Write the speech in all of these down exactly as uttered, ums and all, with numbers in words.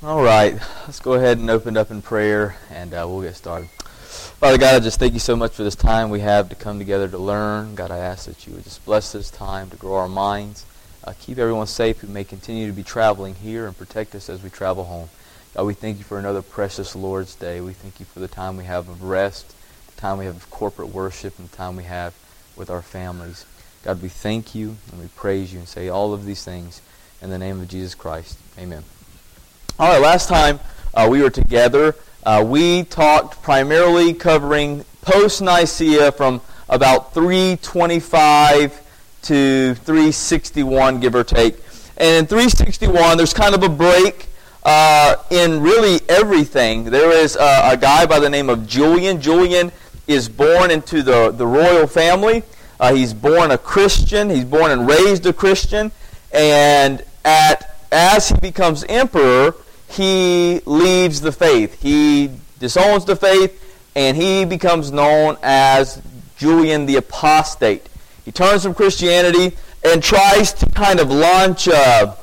All right, let's go ahead and open up in prayer, and uh, we'll get started. Father God, I just thank you so much for this time we have to come together to learn. God, I ask that you would just bless this time to grow our minds, uh, keep everyone safe who may continue to be traveling here, and protect us as we travel home. God, we thank you for another precious Lord's Day. We thank you for the time we have of rest, the time we have of corporate worship, and the time we have with our families. God, we thank you, and we praise you, and say all of these things in the name of Jesus Christ. Amen. All right, last time uh, we were together, uh, we talked primarily covering post-Nicaea from about three twenty-five to three sixty-one, give or take. And in three sixty-one, there's kind of a break uh, in really everything. There is uh, a guy by the name of Julian. Julian is born into the, the royal family. Uh, he's born a Christian. He's born and raised a Christian. And at as he becomes emperor, he leaves the faith. He disowns the faith, and he becomes known as Julian the Apostate. He turns from Christianity and tries to kind of launch a,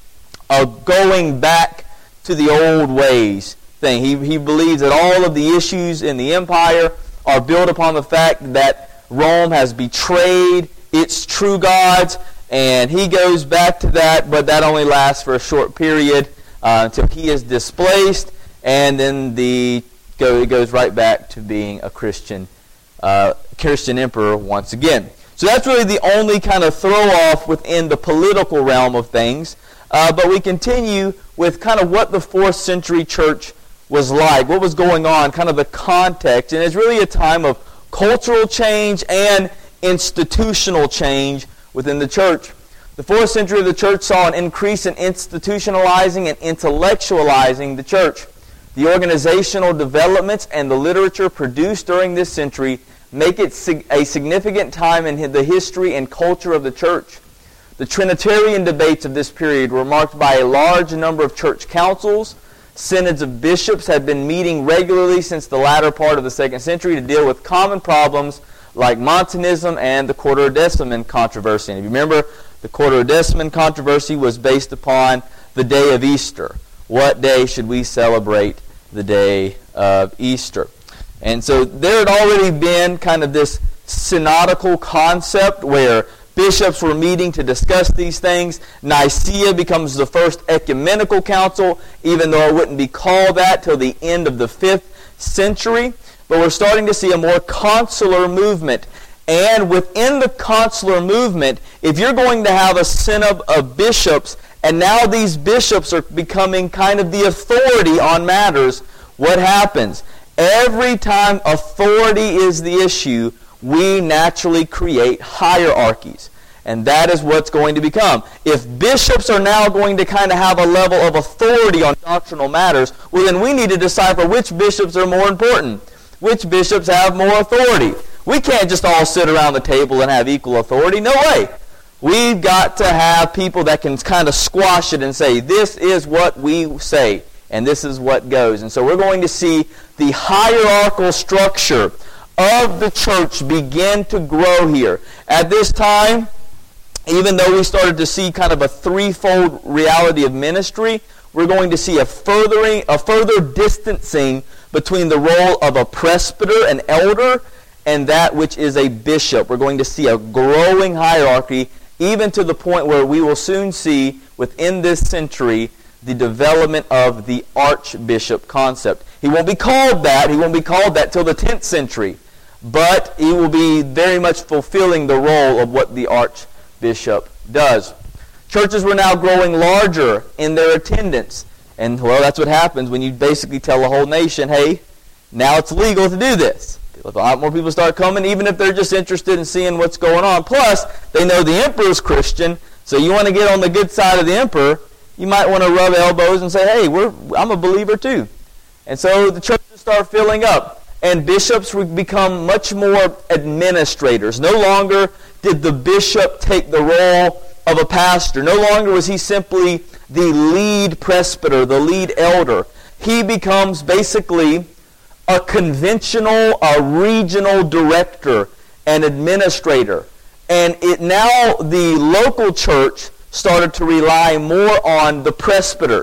a going back to the old ways thing. He, he believes that all of the issues in the empire are built upon the fact that Rome has betrayed its true gods, and he goes back to that, but that only lasts for a short period uh, until he is displaced, and then the go, it goes right back to being a Christian uh, Christian emperor once again. So that's really the only kind of throw-off within the political realm of things. Uh, but we continue with kind of what the fourth century church was like, what was going on, kind of the context. And it's really a time of cultural change and institutional change within the church. The fourth century of the church saw an increase in institutionalizing and intellectualizing the church. The organizational developments and the literature produced during this century make it a significant time in the history and culture of the church. The Trinitarian debates of this period were marked by a large number of church councils. Synods of bishops had been meeting regularly since the latter part of the second century to deal with common problems like Montanism and the Quartodeciman controversy. And if you remember, the Quartodeciman controversy was based upon the day of Easter. What day should we celebrate the day of Easter? And so there had already been kind of this synodical concept where bishops were meeting to discuss these things. Nicaea becomes the first ecumenical council, even though it wouldn't be called that till the end of the fifth century. But we're starting to see a more consular movement. And within the consular movement, if you're going to have a synod of bishops, and now these bishops are becoming kind of the authority on matters, what happens? Every time authority is the issue, we naturally create hierarchies. And that is what's going to become. If bishops are now going to kind of have a level of authority on doctrinal matters, well then we need to decipher which bishops are more important. Which bishops have more authority. We can't just all sit around the table and have equal authority. No way. We've got to have people that can kind of squash it and say, this is what we say, and this is what goes. And so we're going to see the hierarchical structure of the church begin to grow here. At this time, even though we started to see kind of a threefold reality of ministry, we're going to see a furthering, a further distancing between the role of a presbyter, an elder, and that which is a bishop. We're going to see a growing hierarchy, even to the point where we will soon see within this century the development of the archbishop concept. He won't be called that. He won't be called that till the tenth century. But he will be very much fulfilling the role of what the archbishop does. Churches were now growing larger in their attendance. And, well, that's what happens when you basically tell a whole nation, hey, now it's legal to do this. A lot more people start coming, even if they're just interested in seeing what's going on. Plus, they know the emperor's Christian, so you want to get on the good side of the emperor, you might want to rub elbows and say, hey, we're I'm a believer too. And so the churches start filling up. And bishops would become much more administrators. No longer did the bishop take the role of a pastor. No longer was he simply the lead presbyter, the lead elder. He becomes basically a conventional, a regional director, an administrator. And it now the local church started to rely more on the presbyters.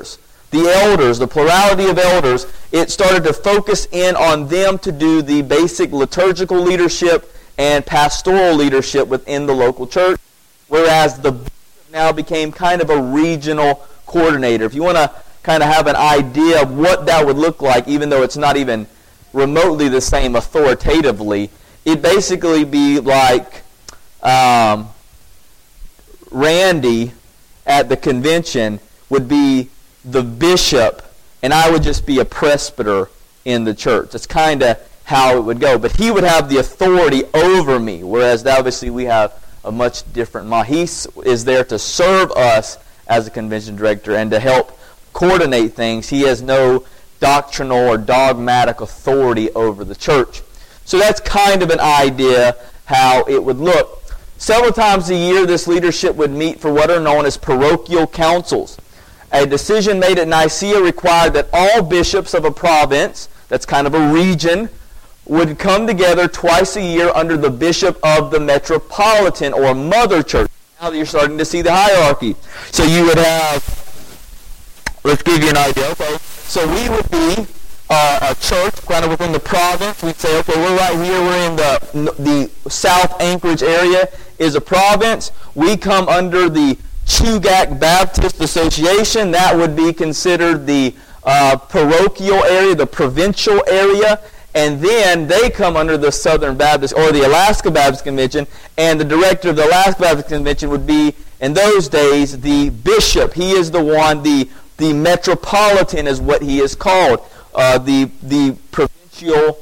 the elders, the plurality of elders, it started to focus in on them to do the basic liturgical leadership and pastoral leadership within the local church, whereas the bishop now became kind of a regional coordinator. If you want to kind of have an idea of what that would look like, even though it's not even remotely the same authoritatively, it'd basically be like um, Randy at the convention would be the bishop, and I would just be a presbyter in the church. That's kind of how it would go. But he would have the authority over me, whereas obviously we have a much different model. He is there to serve us as a convention director and to help coordinate things. He has no doctrinal or dogmatic authority over the church. So that's kind of an idea how it would look. Several times a year, this leadership would meet for what are known as parochial councils. A decision made at Nicaea required that all bishops of a province, that's kind of a region, would come together twice a year under the bishop of the metropolitan or mother church. Now that you're starting to see the hierarchy. So you would have, let's give you an idea. Okay, so we would be uh, a church kind of within the province. We'd say, okay, we're right here. We're in the the South Anchorage area is a province. We come under the Chugach Baptist Association. That would be considered the uh, parochial area, the provincial area. And then they come under the Southern Baptist or the Alaska Baptist Convention, and the director of the Alaska Baptist Convention would be, in those days, the bishop. He is the one, the the metropolitan is what he is called, uh, the the provincial,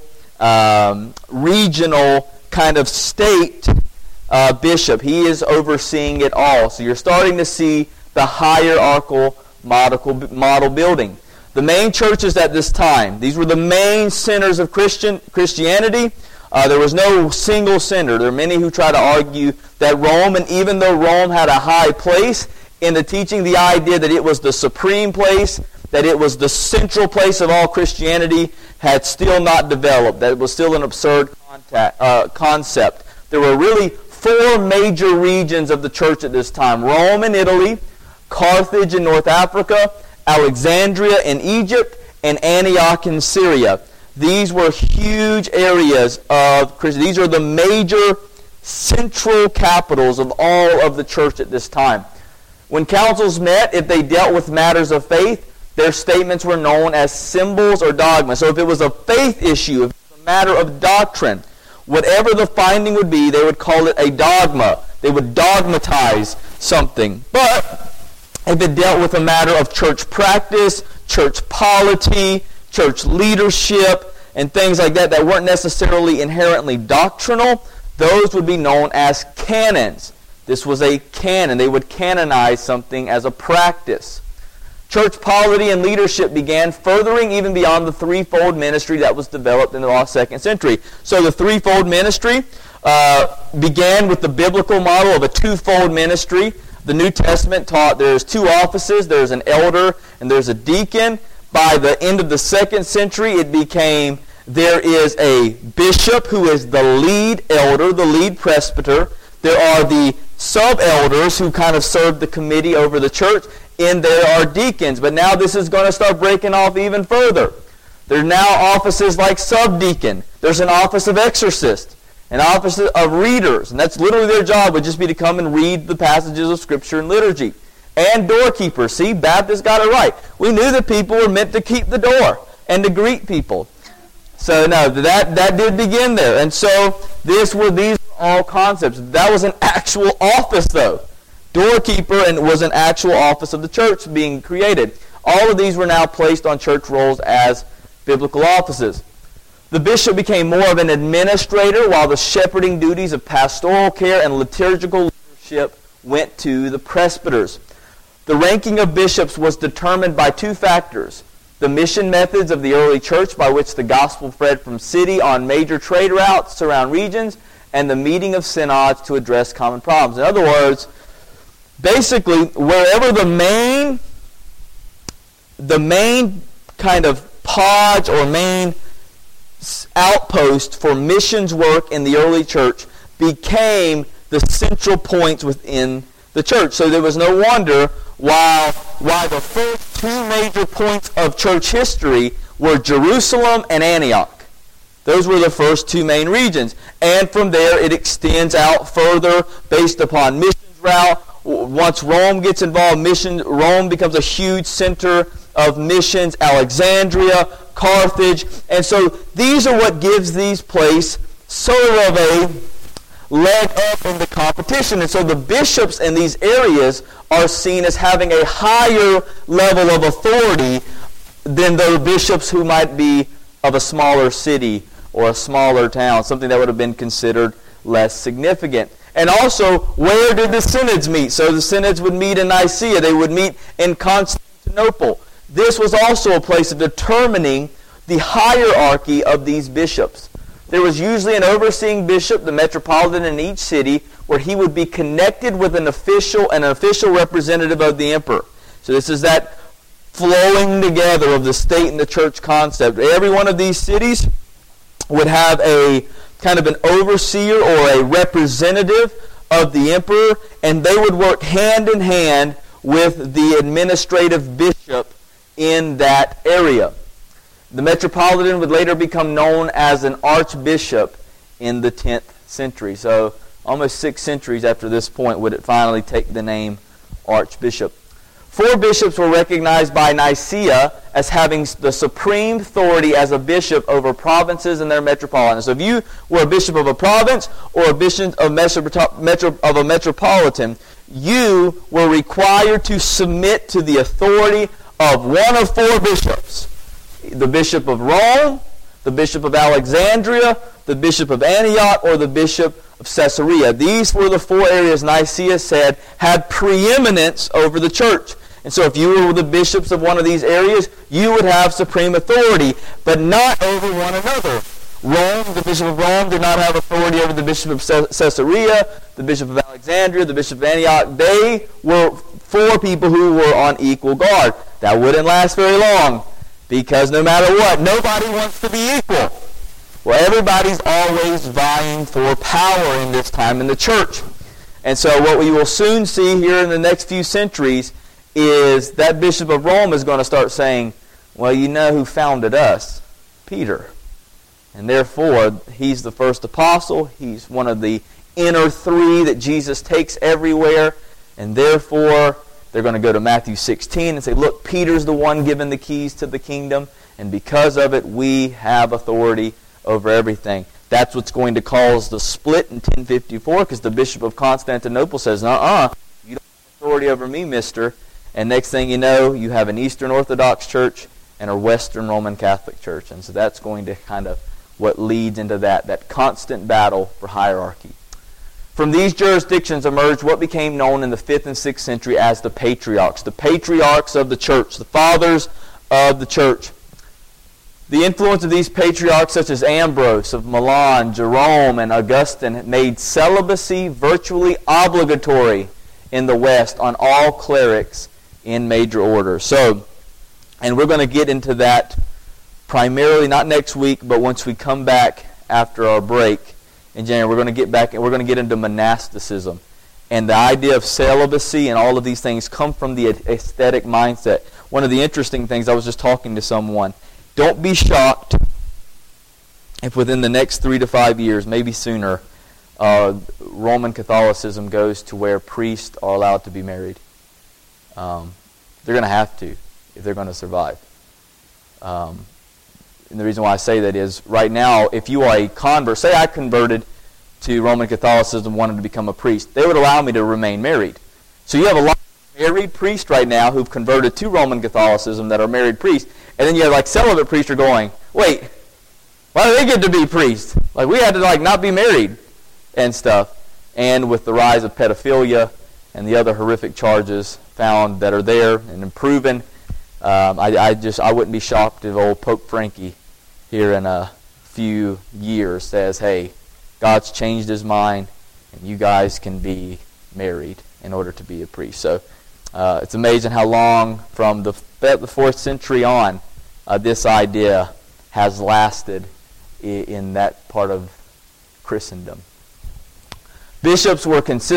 um, regional kind of state uh, bishop. He is overseeing it all. So you're starting to see the hierarchical model, model building. The main churches at this time, these were the main centers of Christian Christianity. Uh, there was no single center. There are many who try to argue that Rome, and even though Rome had a high place in the teaching, the idea that it was the supreme place, that it was the central place of all Christianity, had still not developed. That it was still an absurd contact, uh, concept. There were really four major regions of the church at this time: Rome in Italy, Carthage in North Africa, Alexandria in Egypt, and Antioch in Syria. These were huge areas of Christianity. These are the major central capitals of all of the church at this time. When councils met, if they dealt with matters of faith, their statements were known as symbols or dogma. So if it was a faith issue, if it was a matter of doctrine, whatever the finding would be, they would call it a dogma. They would dogmatize something. But if it dealt with a matter of church practice, church polity, church leadership, and things like that that weren't necessarily inherently doctrinal, those would be known as canons. This was a canon. They would canonize something as a practice. Church polity and leadership began furthering even beyond the threefold ministry that was developed in the second century. So the threefold ministry uh, began with the biblical model of a twofold ministry. The New Testament taught there's two offices. There's an elder and there's a deacon. By the end of the second century, it became there is a bishop who is the lead elder, the lead presbyter. There are the sub-elders who kind of serve the committee over the church, and there are deacons. But now this is going to start breaking off even further. There are now offices like subdeacon. There's an office of exorcist, an office of readers, and that's literally their job, would just be to come and read the passages of Scripture and liturgy. And doorkeepers. See, Baptists got it right. We knew that people were meant to keep the door and to greet people. So no, that, that did begin there. And so this were these were all concepts. That was an actual office, though. Doorkeeper and was an actual office of the church being created. All of these were now placed on church rolls as biblical offices. The bishop became more of an administrator, while the shepherding duties of pastoral care and liturgical leadership went to the presbyters. The ranking of bishops was determined by two factors: the mission methods of the early church by which the gospel spread from city on major trade routes around regions, and the meeting of synods to address common problems. In other words, basically, wherever the main, the main kind of podge or main outpost for missions work in the early church became the central points within the church. So there was no wonder while, while the first two major points of church history were Jerusalem and Antioch. Those were the first two main regions. And from there it extends out further based upon missions route. Once Rome gets involved, mission, Rome becomes a huge center of missions, Alexandria, Carthage. And so these are what gives these places sort of a leg up in the competition. And so the bishops in these areas are seen as having a higher level of authority than the bishops who might be of a smaller city or a smaller town, something that would have been considered less significant. And also, where did the synods meet? So the synods would meet in Nicaea. They would meet in Constantinople. This was also a place of determining the hierarchy of these bishops. There was usually an overseeing bishop, the metropolitan in each city, where he would be connected with an official and an official representative of the emperor. So this is that flowing together of the state and the church concept. Every one of these cities would have a kind of an overseer or a representative of the emperor, and they would work hand in hand with the administrative bishop in that area. The metropolitan would later become known as an archbishop in the tenth century. So almost six centuries after this point would it finally take the name archbishop. Four bishops were recognized by Nicaea as having the supreme authority as a bishop over provinces and their metropolitans. So if you were a bishop of a province or a bishop of, metro, of a metropolitan, you were required to submit to the authority of one of four bishops. The bishop of Rome, the bishop of Alexandria, the bishop of Antioch, or the bishop of Caesarea. These were the four areas Nicaea said had preeminence over the church. And so if you were the bishops of one of these areas, you would have supreme authority, but not over one another. Rome, the bishop of Rome, did not have authority over the bishop of Caesarea, the bishop of Alexandria, the bishop of Antioch. They were four people who were on equal guard. That wouldn't last very long, because no matter what, nobody wants to be equal. Well, everybody's always vying for power in this time in the church. And so what we will soon see here in the next few centuries is that bishop of Rome is going to start saying, well, you know who founded us? Peter. And therefore, he's the first apostle. He's one of the inner three that Jesus takes everywhere. And therefore, they're going to go to Matthew sixteen and say, look, Peter's the one given the keys to the kingdom. And because of it, we have authority over everything. That's what's going to cause the split in ten fifty-four, because the bishop of Constantinople says, uh-uh, you don't have authority over me, mister. And next thing you know, you have an Eastern Orthodox church and a Western Roman Catholic church. And so that's going to kind of what leads into that, that constant battle for hierarchy. From these jurisdictions emerged what became known in the fifth and sixth century as the patriarchs. The patriarchs of the church, the fathers of the church. The influence of these patriarchs, such as Ambrose of Milan, Jerome, and Augustine, made celibacy virtually obligatory in the West on all clerics in major orders. So, and we're going to get into that primarily not next week, but once we come back after our break in January, we're going to get back and we're going to get into monasticism. And the idea of celibacy and all of these things come from the aesthetic mindset. One of the interesting things, I was just talking to someone, don't be shocked if within the next three to five years, maybe sooner, uh, Roman Catholicism goes to where priests are allowed to be married. Um, they're going to have to if they're going to survive. Um, and the reason why I say that is, right now, if you are a convert, say I converted to Roman Catholicism, wanted to become a priest, they would allow me to remain married. So you have a lot of married priests right now who've converted to Roman Catholicism that are married priests. And then you have like celibate priests are going, wait, why do they get to be priests? Like we had to like not be married and stuff. And with the rise of pedophilia and the other horrific charges found that are there and proven, um, I, I just I wouldn't be shocked if old Pope Frankie here in a few years says, hey, God's changed his mind and you guys can be married in order to be a priest. So uh, it's amazing how long from the, the fourth century on uh, this idea has lasted in, in that part of Christendom. Bishops were consistently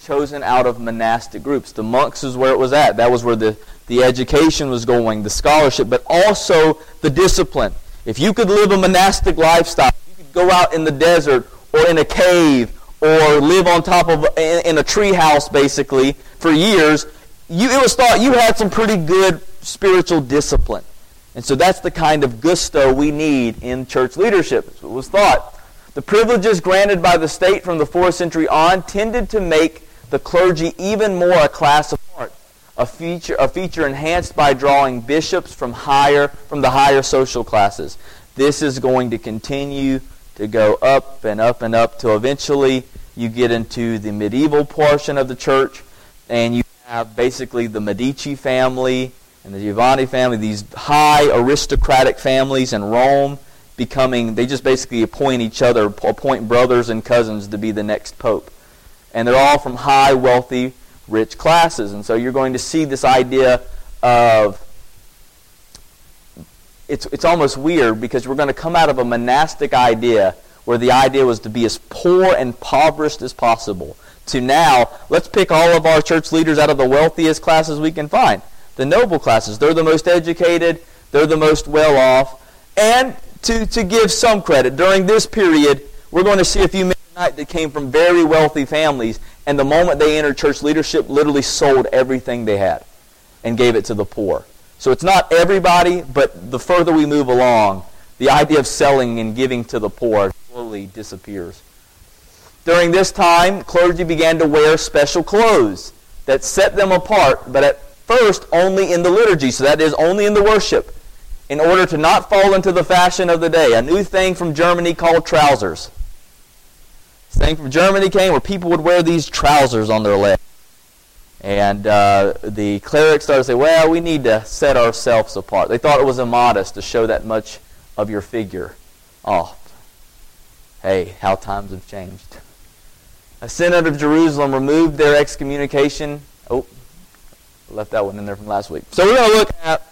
chosen out of monastic groups. The monks is where it was at. That was where the, the education was going, the scholarship, but also the discipline. If you could live a monastic lifestyle, you could go out in the desert or in a cave or live on top of in, in a tree house basically for years, you, it was thought you had some pretty good spiritual discipline. And so that's the kind of gusto we need in church leadership. It was thought. The privileges granted by the state from the fourth century on tended to make the clergy even more a class apart, a feature, a feature enhanced by drawing bishops from higher, from the higher social classes. This is going to continue to go up and up and up till eventually you get into the medieval portion of the church, and you have basically the Medici family and the Giovanni family, these high aristocratic families in Rome, becoming, they just basically appoint each other, appoint brothers and cousins to be the next pope. And they're all from high, wealthy, rich classes. And so you're going to see this idea of, it's it's almost weird because we're going to come out of a monastic idea where the idea was to be as poor and impoverished as possible, to now, let's pick all of our church leaders out of the wealthiest classes we can find. The noble classes. They're the most educated, they're the most well-off, and To, to give some credit, during this period, we're going to see a few men tonight that came from very wealthy families, and the moment they entered church leadership, literally sold everything they had and gave it to the poor. So it's not everybody, but the further we move along, the idea of selling and giving to the poor slowly disappears. During this time, clergy began to wear special clothes that set them apart, but at first only in the liturgy, so that is only in the worship, in order to not fall into the fashion of the day. A new thing from Germany called trousers. This thing from Germany came where people would wear these trousers on their legs. And uh, the clerics started to say, well, we need to set ourselves apart. They thought it was immodest to show that much of your figure. Oh, hey, how times have changed. A synod of Jerusalem removed their excommunication. Oh, left that one in there from last week. So we're going to look at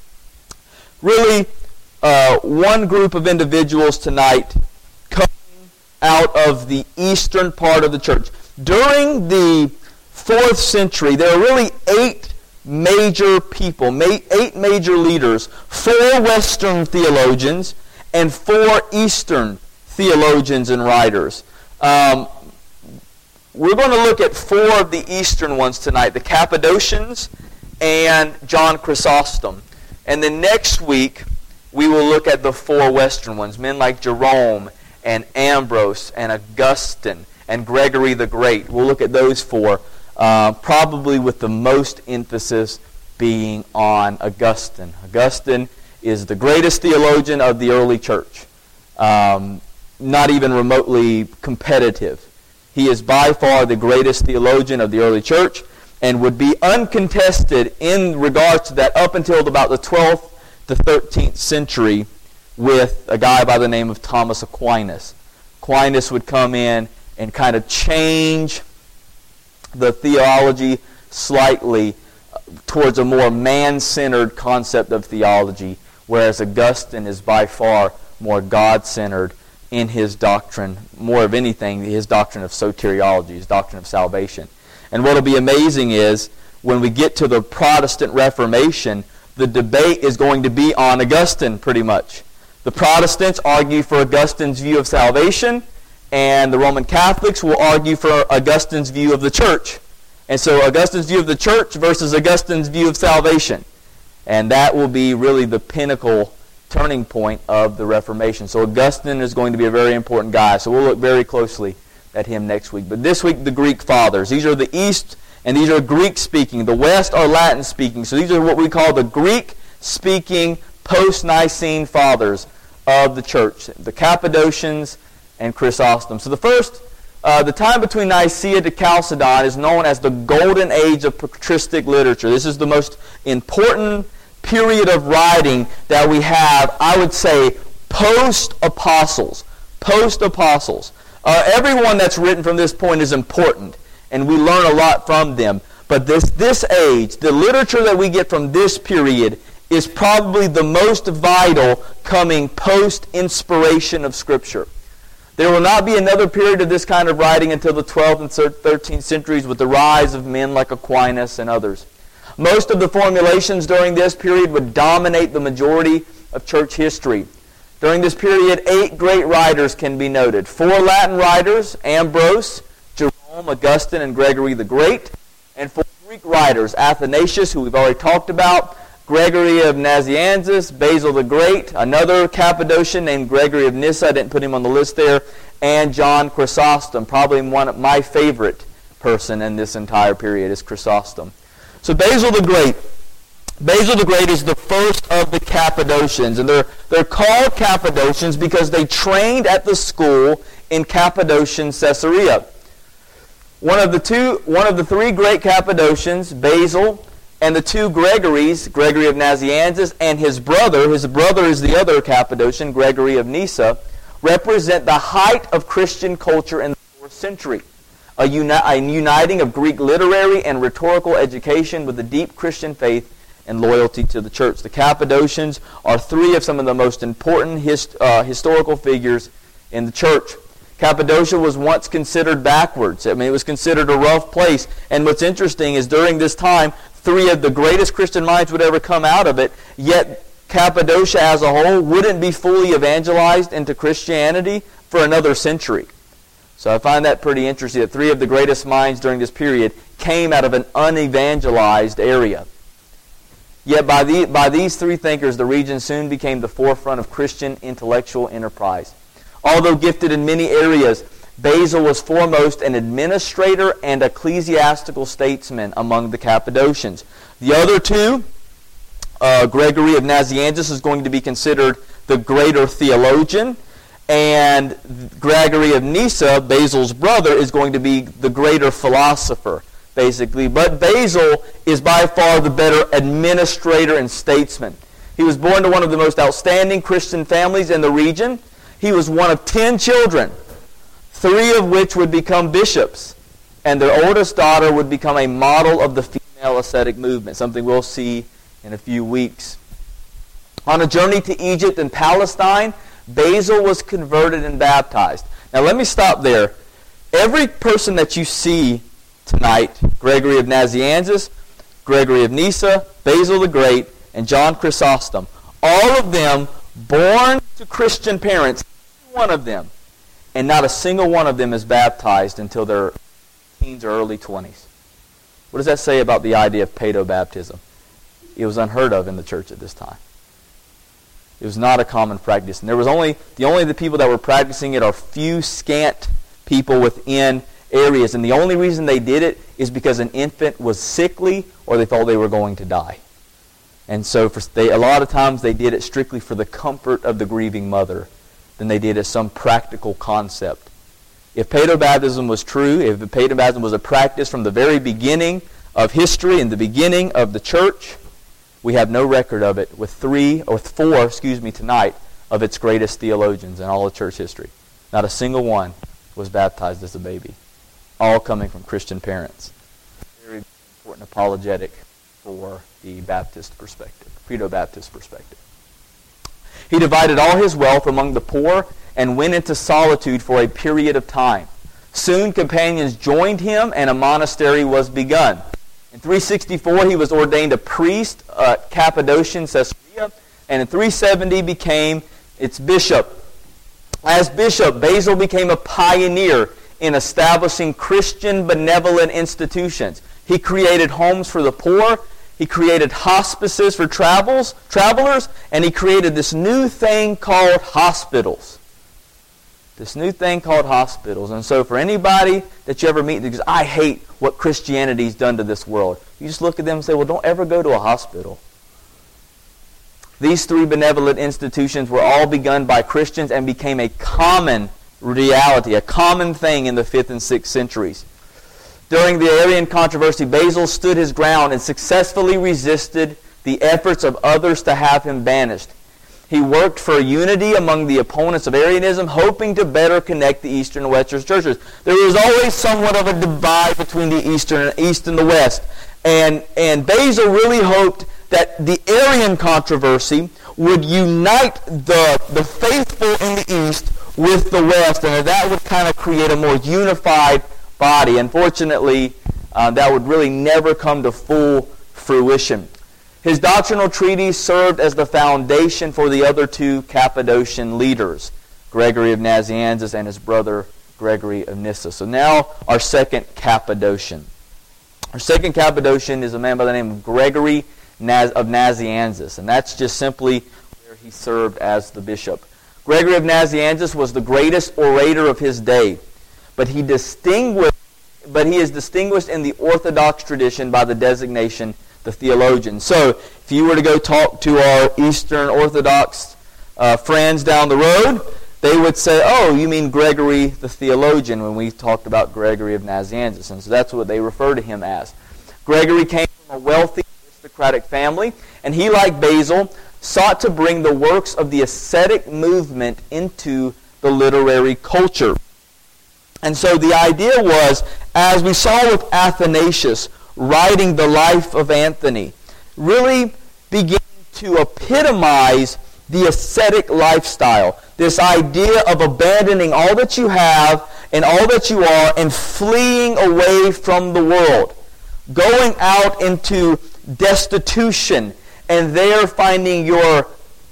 really uh, one group of individuals tonight coming out of the eastern part of the church. During the fourth century, there are really eight major people, eight major leaders, four Western theologians and four Eastern theologians and writers. Um, we're going to look at four of the Eastern ones tonight, the Cappadocians and John Chrysostom. And then next week, we will look at the four Western ones, men like Jerome and Ambrose and Augustine and Gregory the Great. We'll look at those four, uh, probably with the most emphasis being on Augustine. Augustine is the greatest theologian of the early church, um, not even remotely competitive. He is by far the greatest theologian of the early church, and would be uncontested in regards to that up until about the twelfth to thirteenth century with a guy by the name of Thomas Aquinas. Aquinas would come in and kind of change the theology slightly towards a more man-centered concept of theology, whereas Augustine is by far more God-centered in his doctrine, more of anything, his doctrine of soteriology, his doctrine of salvation. And what will be amazing is, when we get to the Protestant Reformation, the debate is going to be on Augustine, pretty much. The Protestants argue for Augustine's view of salvation, and the Roman Catholics will argue for Augustine's view of the church. And so Augustine's view of the church versus Augustine's view of salvation. And that will be really the pinnacle turning point of the Reformation. So Augustine is going to be a very important guy. So we'll look very closely at him next week. But this week, the Greek Fathers. These are the East, and these are Greek-speaking. The West are Latin-speaking. So these are what we call the Greek-speaking post-Nicene Fathers of the church, the Cappadocians and Chrysostom. So the first, uh, the time between Nicaea to Chalcedon is known as the Golden Age of patristic literature. This is the most important period of writing that we have, I would say, post-apostles. Post-apostles. Uh, everyone that's written from this point is important, and we learn a lot from them. But this, this age, the literature that we get from this period, is probably the most vital coming post-inspiration of Scripture. There will not be another period of this kind of writing until the twelfth and thirteenth centuries with the rise of men like Aquinas and others. Most of the formulations during this period would dominate the majority of church history. During this period, eight great writers can be noted. Four Latin writers, Ambrose, Jerome, Augustine, and Gregory the Great, and four Greek writers, Athanasius, who we've already talked about, Gregory of Nazianzus, Basil the Great, another Cappadocian named Gregory of Nyssa, I didn't put him on the list there, and John Chrysostom, probably one of my favorite person in this entire period is Chrysostom. So Basil the Great. Basil the Great is the first of the Cappadocians, and they're, they're called Cappadocians because they trained at the school in Cappadocian Caesarea. One of the two, one of the three great Cappadocians, Basil, and the two Gregories, Gregory of Nazianzus and his brother, his brother is the other Cappadocian, Gregory of Nyssa, represent the height of Christian culture in the fourth century. A, uni- a uniting of Greek literary and rhetorical education with a deep Christian faith and loyalty to the church. The Cappadocians are three of some of the most important hist- uh, historical figures in the church. Cappadocia was once considered backwards. I mean, it was considered a rough place. And what's interesting is during this time, three of the greatest Christian minds would ever come out of it, yet Cappadocia as a whole wouldn't be fully evangelized into Christianity for another century. So I find that pretty interesting that three of the greatest minds during this period came out of an unevangelized area. Yet by, the, by these three thinkers, the region soon became the forefront of Christian intellectual enterprise. Although gifted in many areas, Basil was foremost an administrator and ecclesiastical statesman among the Cappadocians. The other two, uh, Gregory of Nazianzus is going to be considered the greater theologian, and Gregory of Nyssa, Basil's brother, is going to be the greater philosopher, basically. But Basil is by far the better administrator and statesman. He was born to one of the most outstanding Christian families in the region. He was one of ten children, three of which would become bishops, and their oldest daughter would become a model of the female ascetic movement, something we'll see in a few weeks. On a journey to Egypt and Palestine, Basil was converted and baptized. Now let me stop there. Every person that you see tonight, Gregory of Nazianzus, Gregory of Nyssa, Basil the Great, and John Chrysostom, all of them born to Christian parents, one of them, and not a single one of them is baptized until their teens or early twenties. What does that say about the idea of paedobaptism? It was unheard of in the church at this time. It was not a common practice. And there was only, the only the people that were practicing it are few scant people within areas. And the only reason they did it is because an infant was sickly or they thought they were going to die. And so for they, a lot of times they did it strictly for the comfort of the grieving mother than they did as some practical concept. If paedobaptism was true, if paedobaptism was a practice from the very beginning of history and the beginning of the church, we have no record of it with three or four, excuse me, tonight of its greatest theologians in all of church history. Not a single one was baptized as a baby. All coming from Christian parents. Very important apologetic for the Baptist perspective, Credo-Baptist perspective. He divided all his wealth among the poor and went into solitude for a period of time. Soon companions joined him and a monastery was begun. In three sixty-four he was ordained a priest at Cappadocian Caesarea, and in three seventy became its bishop. As bishop, Basil became a pioneer in establishing Christian benevolent institutions. He created homes for the poor, he created hospices for travels, travelers, and he created this new thing called hospitals. This new thing called hospitals. And so for anybody that you ever meet that goes, I hate what Christianity's done to this world, you just look at them and say, well, don't ever go to a hospital. These three benevolent institutions were all begun by Christians and became a common reality, a common thing in the fifth and sixth centuries. During the Arian controversy, Basil stood his ground and successfully resisted the efforts of others to have him banished. He worked for unity among the opponents of Arianism, hoping to better connect the Eastern and Western churches. There was always somewhat of a divide between the Eastern and East and the West. And, and Basil really hoped that the Arian controversy would unite the, the faithful in the East with the West, and that, that would kind of create a more unified body. Unfortunately, uh, that would really never come to full fruition. His doctrinal treatise served as the foundation for the other two Cappadocian leaders, Gregory of Nazianzus and his brother Gregory of Nyssa. So now our second Cappadocian. Our second Cappadocian is a man by the name of Gregory of Nazianzus, and that's just simply where he served as the bishop. Gregory of Nazianzus was the greatest orator of his day, but he distinguished, but he is distinguished in the Orthodox tradition by the designation the theologian. So, if you were to go talk to our Eastern Orthodox uh, friends down the road, they would say, "Oh, you mean Gregory the theologian?" When we talked about Gregory of Nazianzus, and so that's what they refer to him as. Gregory came from a wealthy aristocratic family, and he, like Basil, sought to bring the works of the ascetic movement into the literary culture. And so the idea was, as we saw with Athanasius writing the life of Anthony, really beginning to epitomize the ascetic lifestyle. This idea of abandoning all that you have and all that you are and fleeing away from the world. Going out into destitution and there finding your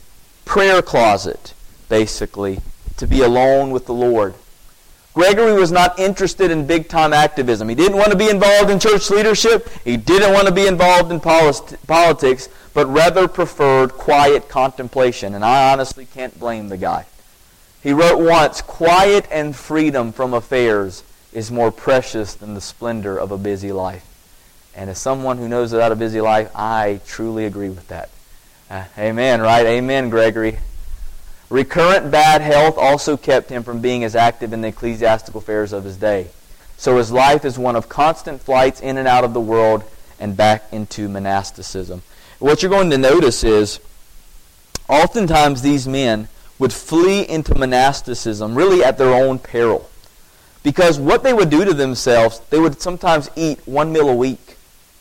prayer closet, basically, to be alone with the Lord. Gregory was not interested in big-time activism. He didn't want to be involved in church leadership. He didn't want to be involved in politics, but rather preferred quiet contemplation. And I honestly can't blame the guy. He wrote once, "Quiet and freedom from affairs is more precious than the splendor of a busy life." And as someone who knows about a busy life, I truly agree with that. Uh, amen, right? Amen, Gregory. Recurrent bad health also kept him from being as active in the ecclesiastical affairs of his day. So his life is one of constant flights in and out of the world and back into monasticism. What you're going to notice is, oftentimes these men would flee into monasticism really at their own peril. Because what they would do to themselves, they would sometimes eat one meal a week.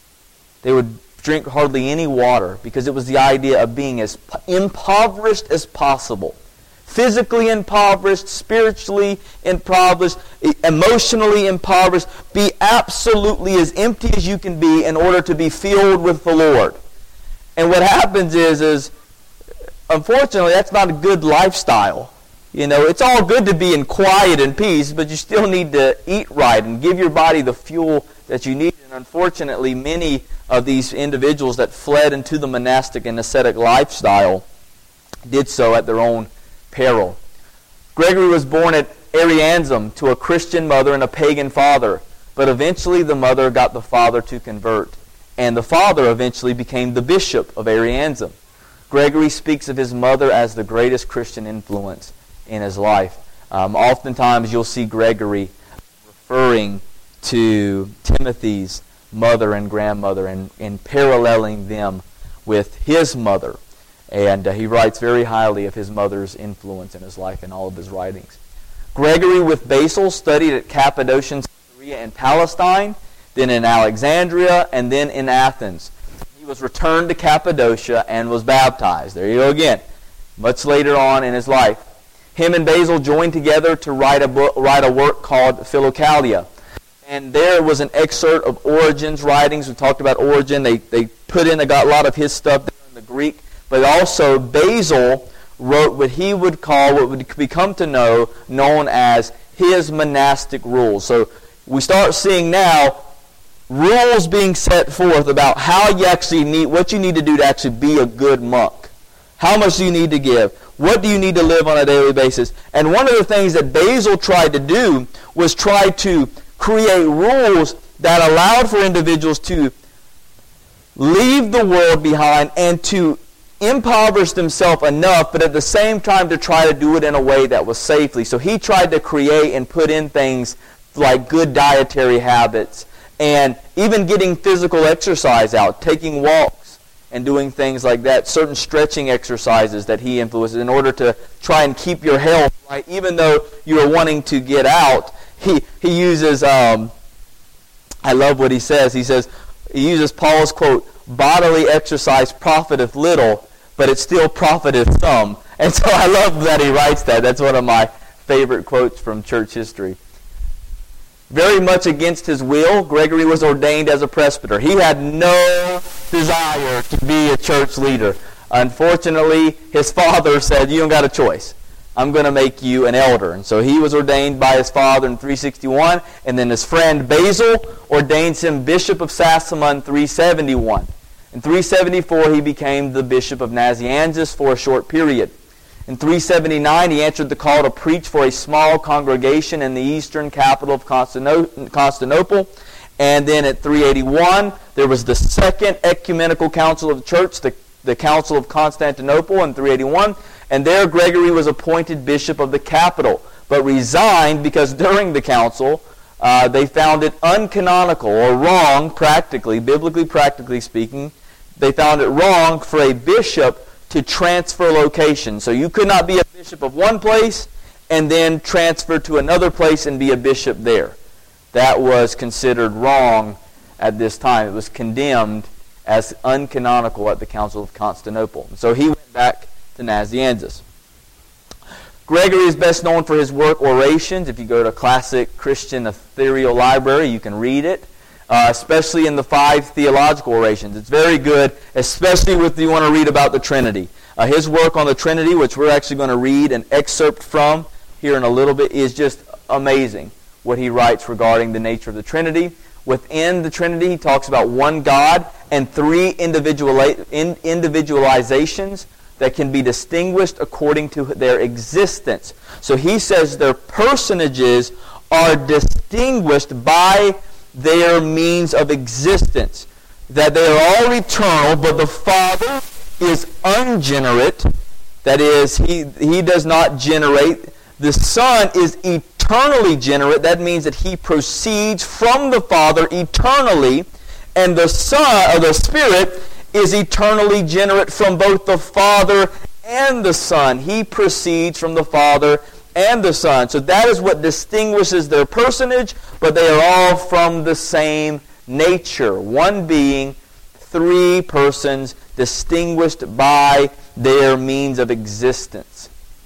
They would drink hardly any water because it was the idea of being as impoverished as possible. Physically impoverished, spiritually impoverished, emotionally impoverished. Be absolutely as empty as you can be in order to be filled with the Lord. And what happens is, is unfortunately, that's not a good lifestyle. You know, it's all good to be in quiet and peace, but you still need to eat right and give your body the fuel that you need. And unfortunately, many of these individuals that fled into the monastic and ascetic lifestyle did so at their own peril. Gregory was born at Arianzum to a Christian mother and a pagan father, but eventually the mother got the father to convert, and the father eventually became the bishop of Arianzum. Gregory speaks of his mother as the greatest Christian influence in his life. Um, oftentimes you'll see Gregory referring to Timothy's mother and grandmother and, and paralleling them with his mother. And uh, he writes very highly of his mother's influence in his life in all of his writings. Gregory with Basil studied at Cappadocia, Caesarea, and Palestine, then in Alexandria, and then in Athens. He was returned to Cappadocia and was baptized. There you go again. Much later on in his life. Him and Basil joined together to write a book, write a work called Philokalia. And there was an excerpt of Origen's writings. We talked about Origen. They, they put in, they got a lot of his stuff there in the Greek. But also Basil wrote what he would call, what would become to know, known as his monastic rules. So we start seeing now rules being set forth about how you actually need, what you need to do to actually be a good monk. How much do you need to give? What do you need to live on a daily basis? And one of the things that Basil tried to do was try to create rules that allowed for individuals to leave the world behind and to impoverish themselves enough, but at the same time to try to do it in a way that was safely. So he tried to create and put in things like good dietary habits and even getting physical exercise out, taking walks and doing things like that, certain stretching exercises that he influences in order to try and keep your health right. Even though you're wanting to get out, he, he uses, um, I love what he says, he says, he uses Paul's quote, "Bodily exercise profiteth little, but it still profiteth some." And so I love that he writes that. That's one of my favorite quotes from church history. Very much against his will, Gregory was ordained as a presbyter. He had no desire to be a church leader. Unfortunately, his father said, you don't got a choice. I'm going to make you an elder. And so he was ordained by his father in three sixty-one, and then his friend Basil ordains him bishop of Sassima in three seventy-one. In three seventy-four, he became the bishop of Nazianzus for a short period. In three seventy-nine, he answered the call to preach for a small congregation in the eastern capital of Constantinople. And then at three eighty-one, there was the second ecumenical council of the church, the, the Council of Constantinople in three eighty-one. And there Gregory was appointed bishop of the capital, but resigned because during the council, uh, they found it uncanonical or wrong, practically, biblically practically speaking, they found it wrong for a bishop to transfer location. So you could not be a bishop of one place and then transfer to another place and be a bishop there. That was considered wrong at this time. It was condemned as uncanonical at the Council of Constantinople. So he went back to Nazianzus. Gregory is best known for his work Orations. If you go to Classic Christian Ethereal Library, you can read it. Uh, especially in the five theological orations. It's very good, especially if you want to read about the Trinity. Uh, his work on the Trinity, which we're actually going to read an excerpt from here in a little bit, is just amazing what he writes regarding the nature of the Trinity. Within the Trinity, he talks about one God and three individuali- in, individualizations that can be distinguished according to their existence. So he says their personages are distinguished by their means of existence, that they are all eternal, but the Father is ungenerate, that is, he, he does not generate. The Son is eternally generate, that means that he proceeds from the Father eternally, and the Son, or the Spirit, is eternally generate from both the Father and the Son. He proceeds from the Father and the Son. So that is what distinguishes their personage, but they are all from the same nature. One being, three persons, distinguished by their means of existence.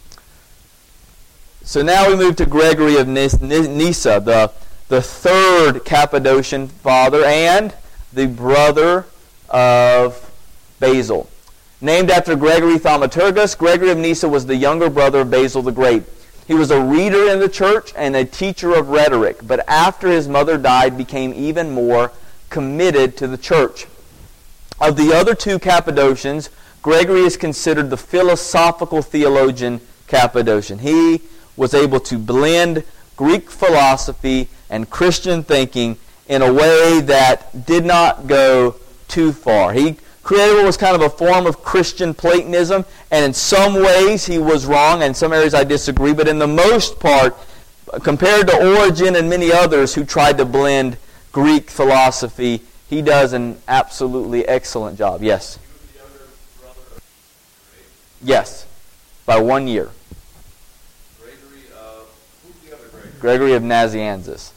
So now we move to Gregory of Nyssa, the, the third Cappadocian father and the brother of Basil. Named after Gregory Thaumaturgus, Gregory of Nyssa was the younger brother of Basil the Great. He was a reader in the church and a teacher of rhetoric, but after his mother died, became even more committed to the church. Of the other two Cappadocians, Gregory is considered the philosophical theologian Cappadocian. He was able to blend Greek philosophy and Christian thinking in a way that did not go too far. He created what was kind of a form of Christian Platonism, and in some ways he was wrong, and in some areas I disagree, but in the most part, compared to Origen and many others who tried to blend Greek philosophy, he does an absolutely excellent job. Yes? He was the younger brother of Gregory. Yes, by one year. Gregory of... Who's the other Gregory? Gregory of Nazianzus.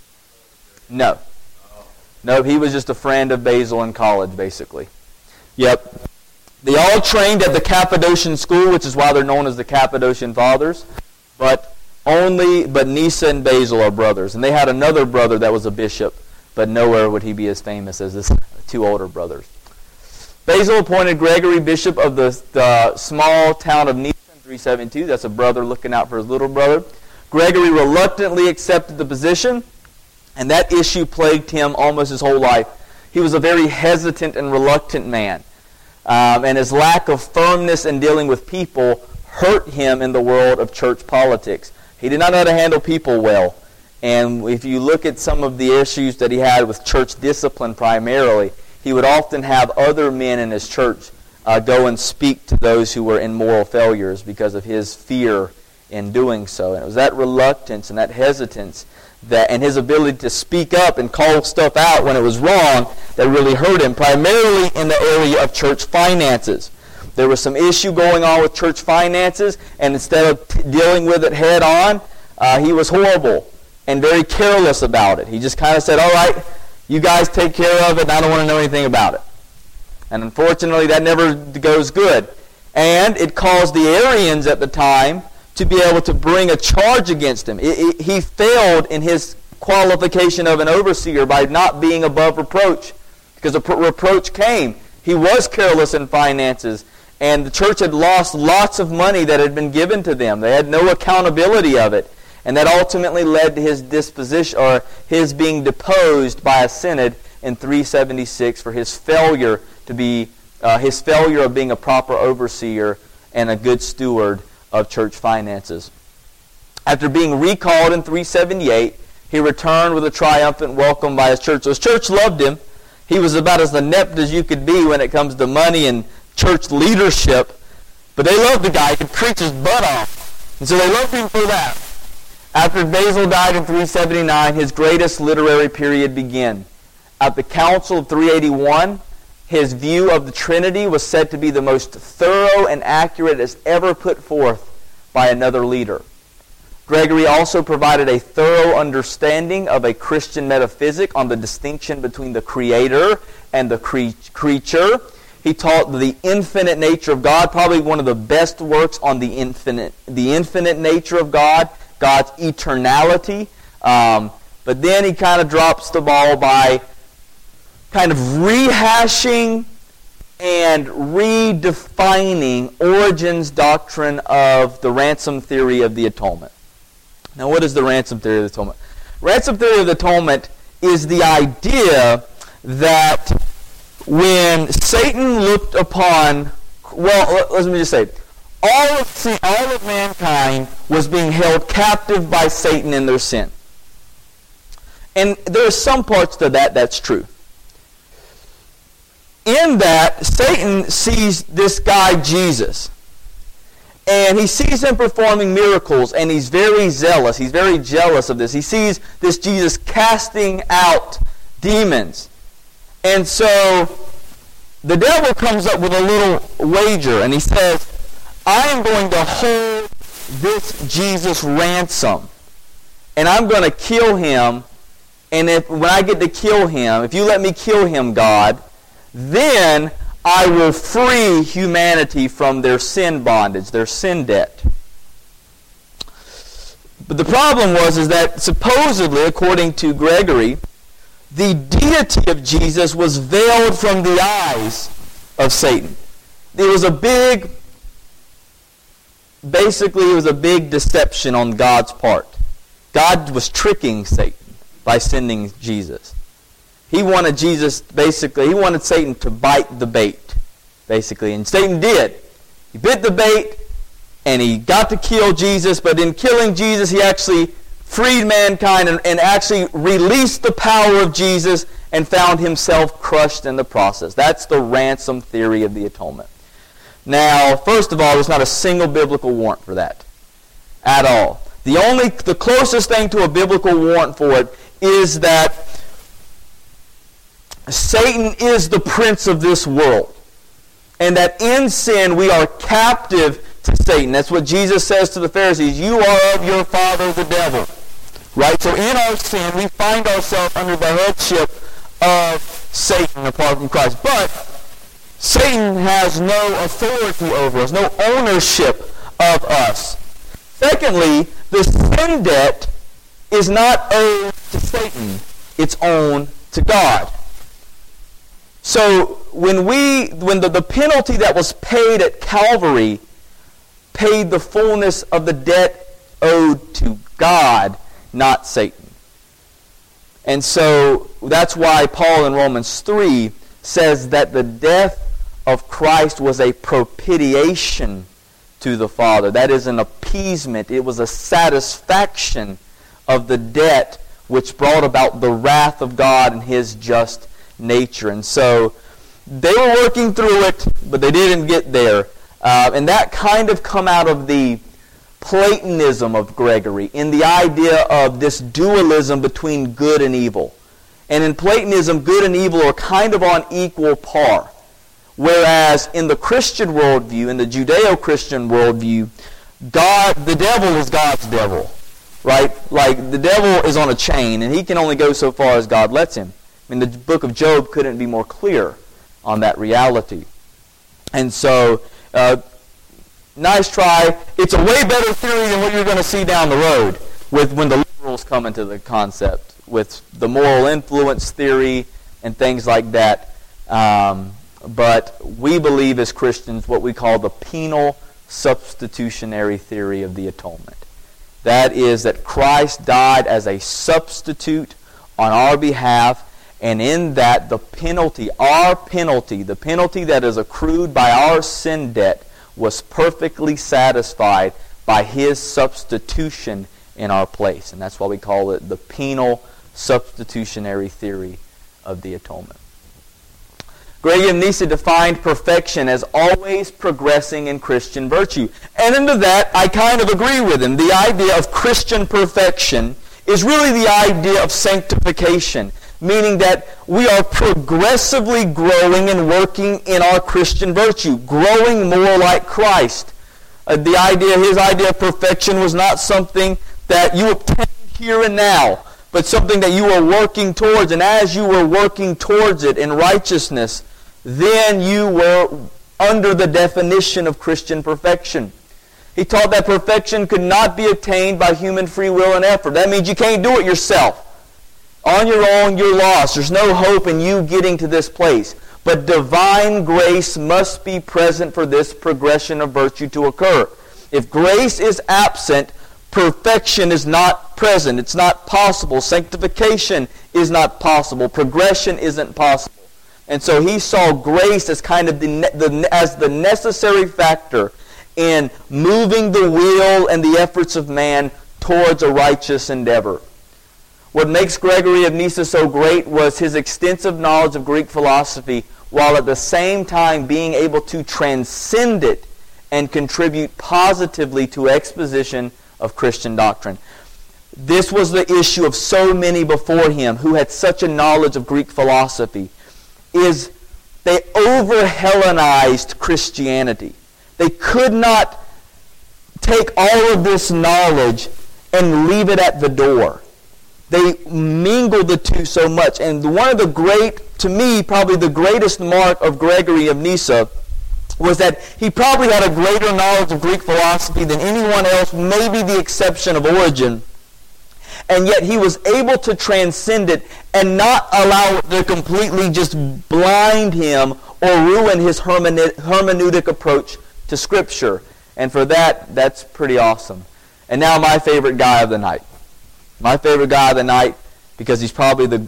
No. Oh. No, he was just a friend of Basil in college, basically. Yep. They all trained at the Cappadocian school, which is why they're known as the Cappadocian Fathers. But only, but Nyssa and Basil are brothers. And they had another brother that was a bishop, but nowhere would he be as famous as his two older brothers. Basil appointed Gregory bishop of the, the small town of Nyssa in three seventy-two. That's a brother looking out for his little brother. Gregory reluctantly accepted the position, and that issue plagued him almost his whole life. He was a very hesitant and reluctant man. Um, and his lack of firmness in dealing with people hurt him in the world of church politics. He did not know how to handle people well. And if you look at some of the issues that he had with church discipline primarily, he would often have other men in his church uh, go and speak to those who were in moral failures because of his fear in doing so. And it was that reluctance and that hesitance that, and his ability to speak up and call stuff out when it was wrong that really hurt him, primarily in the area of church finances. There was some issue going on with church finances, and instead of t- dealing with it head on, uh, he was horrible and very careless about it. He just kind of said, all right, you guys take care of it, and I don't want to know anything about it. And unfortunately, that never goes good. And it caused the Arians at the time to be able to bring a charge against him. It, it, he failed in his qualification of an overseer by not being above reproach, because a pro- reproach came. He was careless in finances, and the church had lost lots of money that had been given to them. They had no accountability of it, and that ultimately led to his disposition, or his being deposed by a synod in three seventy-six for his failure to be uh, his failure of being a proper overseer and a good steward of church finances. After being recalled in three seventy-eight, he returned with a triumphant welcome by his church. So his church loved him. He was about as inept as you could be when it comes to money and church leadership, but they loved the guy. He could preach his butt off, and so they loved him for that. After Basil died in three seventy-nine, his greatest literary period began. At the Council of three eighty-one, his view of the Trinity was said to be the most thorough and accurate as ever put forth by another leader. Gregory also provided a thorough understanding of a Christian metaphysic on the distinction between the Creator and the cre- creature. He taught the infinite nature of God, probably one of the best works on the infinite, the infinite nature of God, God's eternality. Um, but then he kind of drops the ball by kind of rehashing and redefining Origen's doctrine of the ransom theory of the atonement. Now, what is the ransom theory of the atonement? Ransom theory of the atonement is the idea that when Satan looked upon, well, let me just say, all of sin, all of mankind was being held captive by Satan in their sin. And there are some parts to that that's true. In that, Satan sees this guy, Jesus, and he sees him performing miracles, and he's very zealous. He's very jealous of this. He sees this Jesus casting out demons. And so the devil comes up with a little wager, and he says, I am going to hold this Jesus ransom, and I'm going to kill him, and if when I get to kill him, if you let me kill him, God, then I will free humanity from their sin bondage, their sin debt. But the problem was is that supposedly, according to Gregory, the deity of Jesus was veiled from the eyes of Satan. There was a big, basically it was a big deception on God's part. God was tricking Satan by sending Jesus. He wanted Jesus, basically, he wanted Satan to bite the bait, basically. And Satan did. He bit the bait, and he got to kill Jesus, but in killing Jesus, he actually freed mankind and, and actually released the power of Jesus and found himself crushed in the process. That's the ransom theory of the atonement. Now, first of all, there's not a single biblical warrant for that at all. The only, the closest thing to a biblical warrant for it is that Satan is the prince of this world, and that in sin we are captive to Satan. That's what Jesus says to the Pharisees. You are of your father the devil. Right? So in our sin we find ourselves under the headship of Satan apart from Christ. But Satan has no authority over us, no ownership of us. Secondly, the sin debt is not owed to Satan. It's owed to God. So when we, when the, the penalty that was paid at Calvary paid the fullness of the debt owed to God, not Satan. And so that's why Paul in Romans three says that the death of Christ was a propitiation to the Father. That is an appeasement. It was a satisfaction of the debt which brought about the wrath of God and His just nature. And so they were working through it, but they didn't get there. Uh, and that kind of come out of the Platonism of Gregory, in the idea of this dualism between good and evil. And in Platonism, good and evil are kind of on equal par. Whereas in the Christian worldview, in the Judeo-Christian worldview, God, the devil is God's devil. Right? Like the devil is on a chain, and he can only go so far as God lets him. I mean, the book of Job couldn't be more clear on that reality. And so, uh, nice try. It's a way better theory than what you're going to see down the road with when the liberals come into the concept with the moral influence theory and things like that. Um, but we believe as Christians what we call the penal substitutionary theory of the atonement. That is that Christ died as a substitute on our behalf, and in that the penalty, our penalty, the penalty that is accrued by our sin debt was perfectly satisfied by His substitution in our place. And that's why we call it the penal substitutionary theory of the atonement. Gregory of Nyssa defined perfection as always progressing in Christian virtue. And into that, I kind of agree with him. The idea of Christian perfection is really the idea of sanctification, meaning that we are progressively growing and working in our Christian virtue, growing more like Christ. Uh, the idea, his idea of perfection was not something that you obtained here and now, but something that you were working towards. And as you were working towards it in righteousness, then you were under the definition of Christian perfection. He taught that perfection could not be attained by human free will and effort. That means you can't do it yourself. On your own, you're lost. There's no hope in you getting to this place. But divine grace must be present for this progression of virtue to occur. If grace is absent, perfection is not present. It's not possible. Sanctification is not possible. Progression isn't possible. And so he saw grace as kind of the, the as the necessary factor in moving the will and the efforts of man towards a righteous endeavor. What makes Gregory of Nyssa so great was his extensive knowledge of Greek philosophy, while at the same time being able to transcend it and contribute positively to exposition of Christian doctrine. This was the issue of so many before him who had such a knowledge of Greek philosophy, is they over-Hellenized Christianity. They could not take all of this knowledge and leave it at the door. They mingled the two so much. And one of the great, to me, probably the greatest mark of Gregory of Nyssa was that he probably had a greater knowledge of Greek philosophy than anyone else, maybe the exception of Origen. And yet he was able to transcend it and not allow it to completely just blind him or ruin his hermeneutic approach to Scripture. And for that, that's pretty awesome. And now my favorite guy of the night. My favorite guy of the night, because he's probably the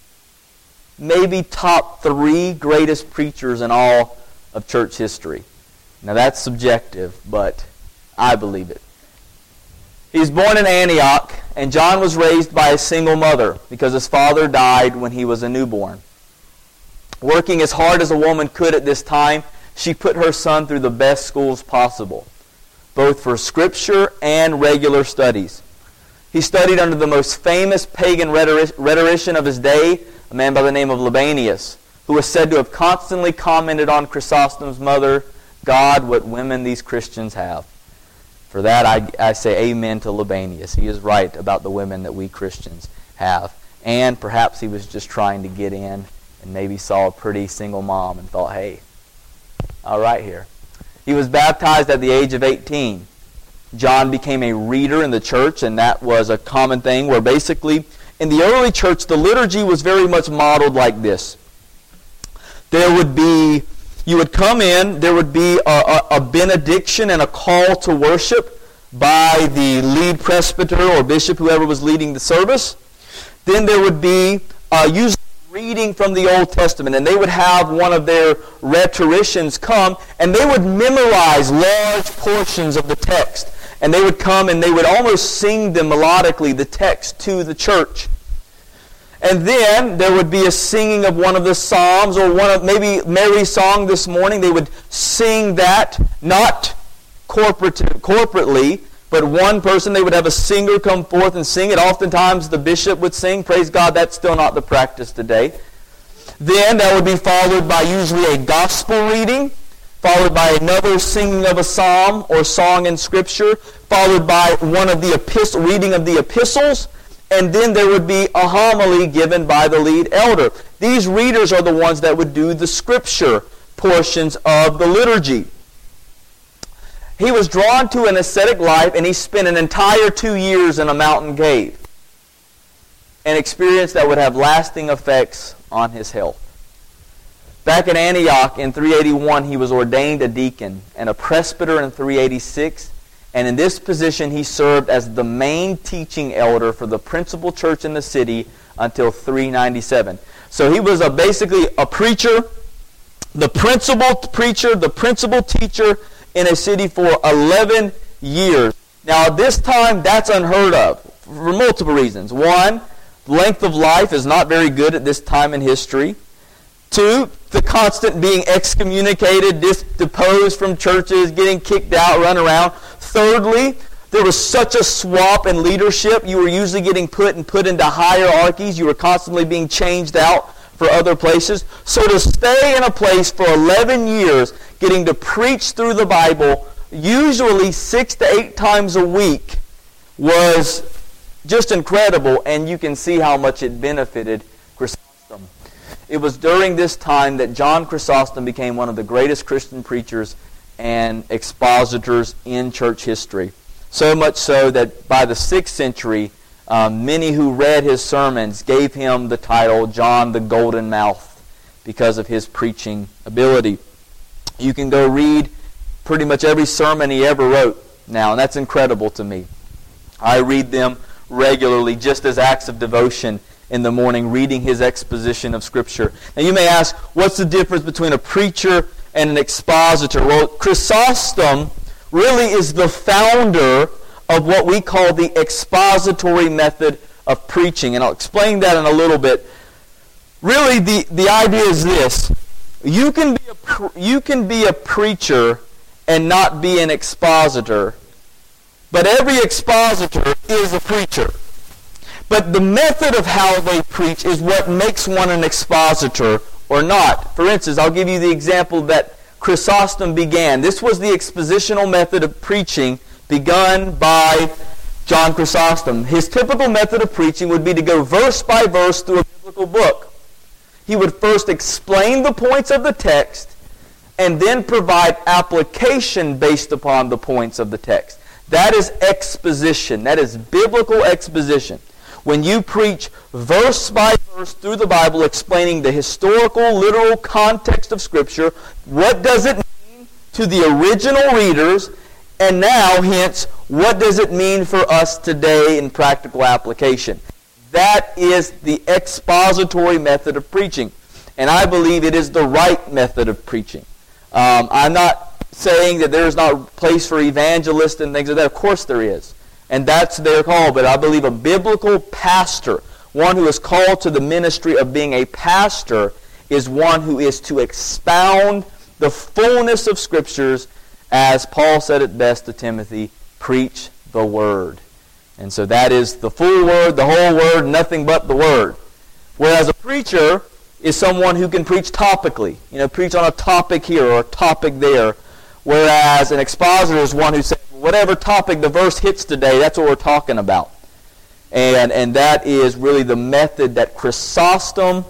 maybe top three greatest preachers in all of church history. Now that's subjective, but I believe it. He was born in Antioch, and John was raised by a single mother because his father died when he was a newborn. Working as hard as a woman could at this time, she put her son through the best schools possible, both for Scripture and regular studies. He studied under the most famous pagan rhetorician of his day, a man by the name of Libanius, who was said to have constantly commented on Chrysostom's mother, "God, what women these Christians have." For that, I, I say amen to Libanius. He is right about the women that we Christians have. And perhaps he was just trying to get in and maybe saw a pretty single mom and thought, hey, all right here. He was baptized at the age of eighteen. John became a reader in the church, and that was a common thing where basically in the early church, the liturgy was very much modeled like this. There would be, you would come in, there would be a, a, a benediction and a call to worship by the lead presbyter or bishop, whoever was leading the service. Then there would be uh, usually reading from the Old Testament, and they would have one of their rhetoricians come, and they would memorize large portions of the text. And they would come and they would almost sing them melodically, the text, to the church. And then there would be a singing of one of the psalms, or one of maybe Mary's song this morning. They would sing that, not corporate, corporately, but one person. They would have a singer come forth and sing it. Oftentimes the bishop would sing. Praise God, that's still not the practice today. Then that would be followed by usually a gospel reading, followed by another singing of a psalm or song in Scripture, followed by one of the epistle, reading of the epistles, and then there would be a homily given by the lead elder. These readers are the ones that would do the Scripture portions of the liturgy. He was drawn to an ascetic life, and he spent an entire two years in a mountain cave. An experience that would have lasting effects on his health. Back in Antioch in three eighty-one, he was ordained a deacon and a presbyter in three eighty-six. And in this position, he served as the main teaching elder for the principal church in the city until three ninety-seven. So he was a, basically a preacher, the principal preacher, the principal teacher in a city for eleven years. Now, at this time, that's unheard of for multiple reasons. One, length of life is not very good at this time in history. Two, the constant being excommunicated, dis- deposed from churches, getting kicked out, run around. Thirdly, there was such a swap in leadership. You were usually getting put and put into hierarchies. You were constantly being changed out for other places. So to stay in a place for eleven years, getting to preach through the Bible, usually six to eight times a week, was just incredible, and you can see how much it benefited Chrysostom. It was during this time that John Chrysostom became one of the greatest Christian preachers and expositors in church history. So much so that by the sixth century, um, many who read his sermons gave him the title John the Golden Mouth because of his preaching ability. You can go read pretty much every sermon he ever wrote now, and that's incredible to me. I read them regularly just as acts of devotion in the morning, reading his exposition of Scripture. Now you may ask, what's the difference between a preacher and an expositor? Well, Chrysostom really is the founder of what we call the expository method of preaching. And I'll explain that in a little bit. Really, the, the idea is this. You can be a, you can be a preacher and not be an expositor. But every expositor is a preacher. But the method of how they preach is what makes one an expositor or not. For instance, I'll give you the example that Chrysostom began. This was the expositional method of preaching begun by John Chrysostom. His typical method of preaching would be to go verse by verse through a biblical book. He would first explain the points of the text and then provide application based upon the points of the text. That is exposition. That is biblical exposition. When you preach verse by verse through the Bible, explaining the historical, literal context of Scripture, what does it mean to the original readers, and now, hence, what does it mean for us today in practical application? That is the expository method of preaching. And I believe it is the right method of preaching. Um, I'm not saying that there is not a place for evangelists and things like that. Of course there is. And that's their call. But I believe a biblical pastor, one who is called to the ministry of being a pastor, is one who is to expound the fullness of Scriptures, as Paul said it best to Timothy, preach the Word. And so that is the full Word, the whole Word, nothing but the Word. Whereas a preacher is someone who can preach topically, you know, preach on a topic here or a topic there. Whereas an expositor is one who says, whatever topic the verse hits today, that's what we're talking about. And and that is really the method that Chrysostom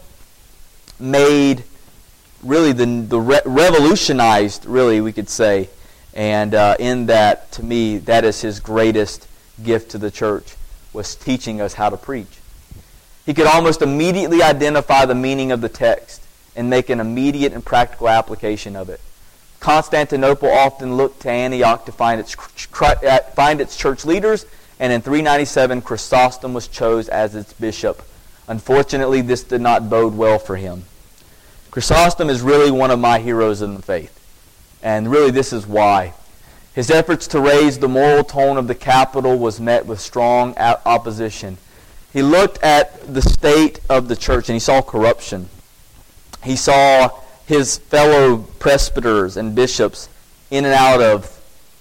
made, really the, the re- revolutionized, really, we could say. And uh, in that, to me, that is his greatest gift to the church, was teaching us how to preach. He could almost immediately identify the meaning of the text and make an immediate and practical application of it. Constantinople often looked to Antioch to find its find its church leaders, and in three ninety-seven, Chrysostom was chosen as its bishop. Unfortunately, this did not bode well for him. Chrysostom is really one of my heroes in the faith, and really this is why. His efforts to raise the moral tone of the capital was met with strong opposition. He looked at the state of the church and he saw corruption. He saw his fellow presbyters and bishops in and out of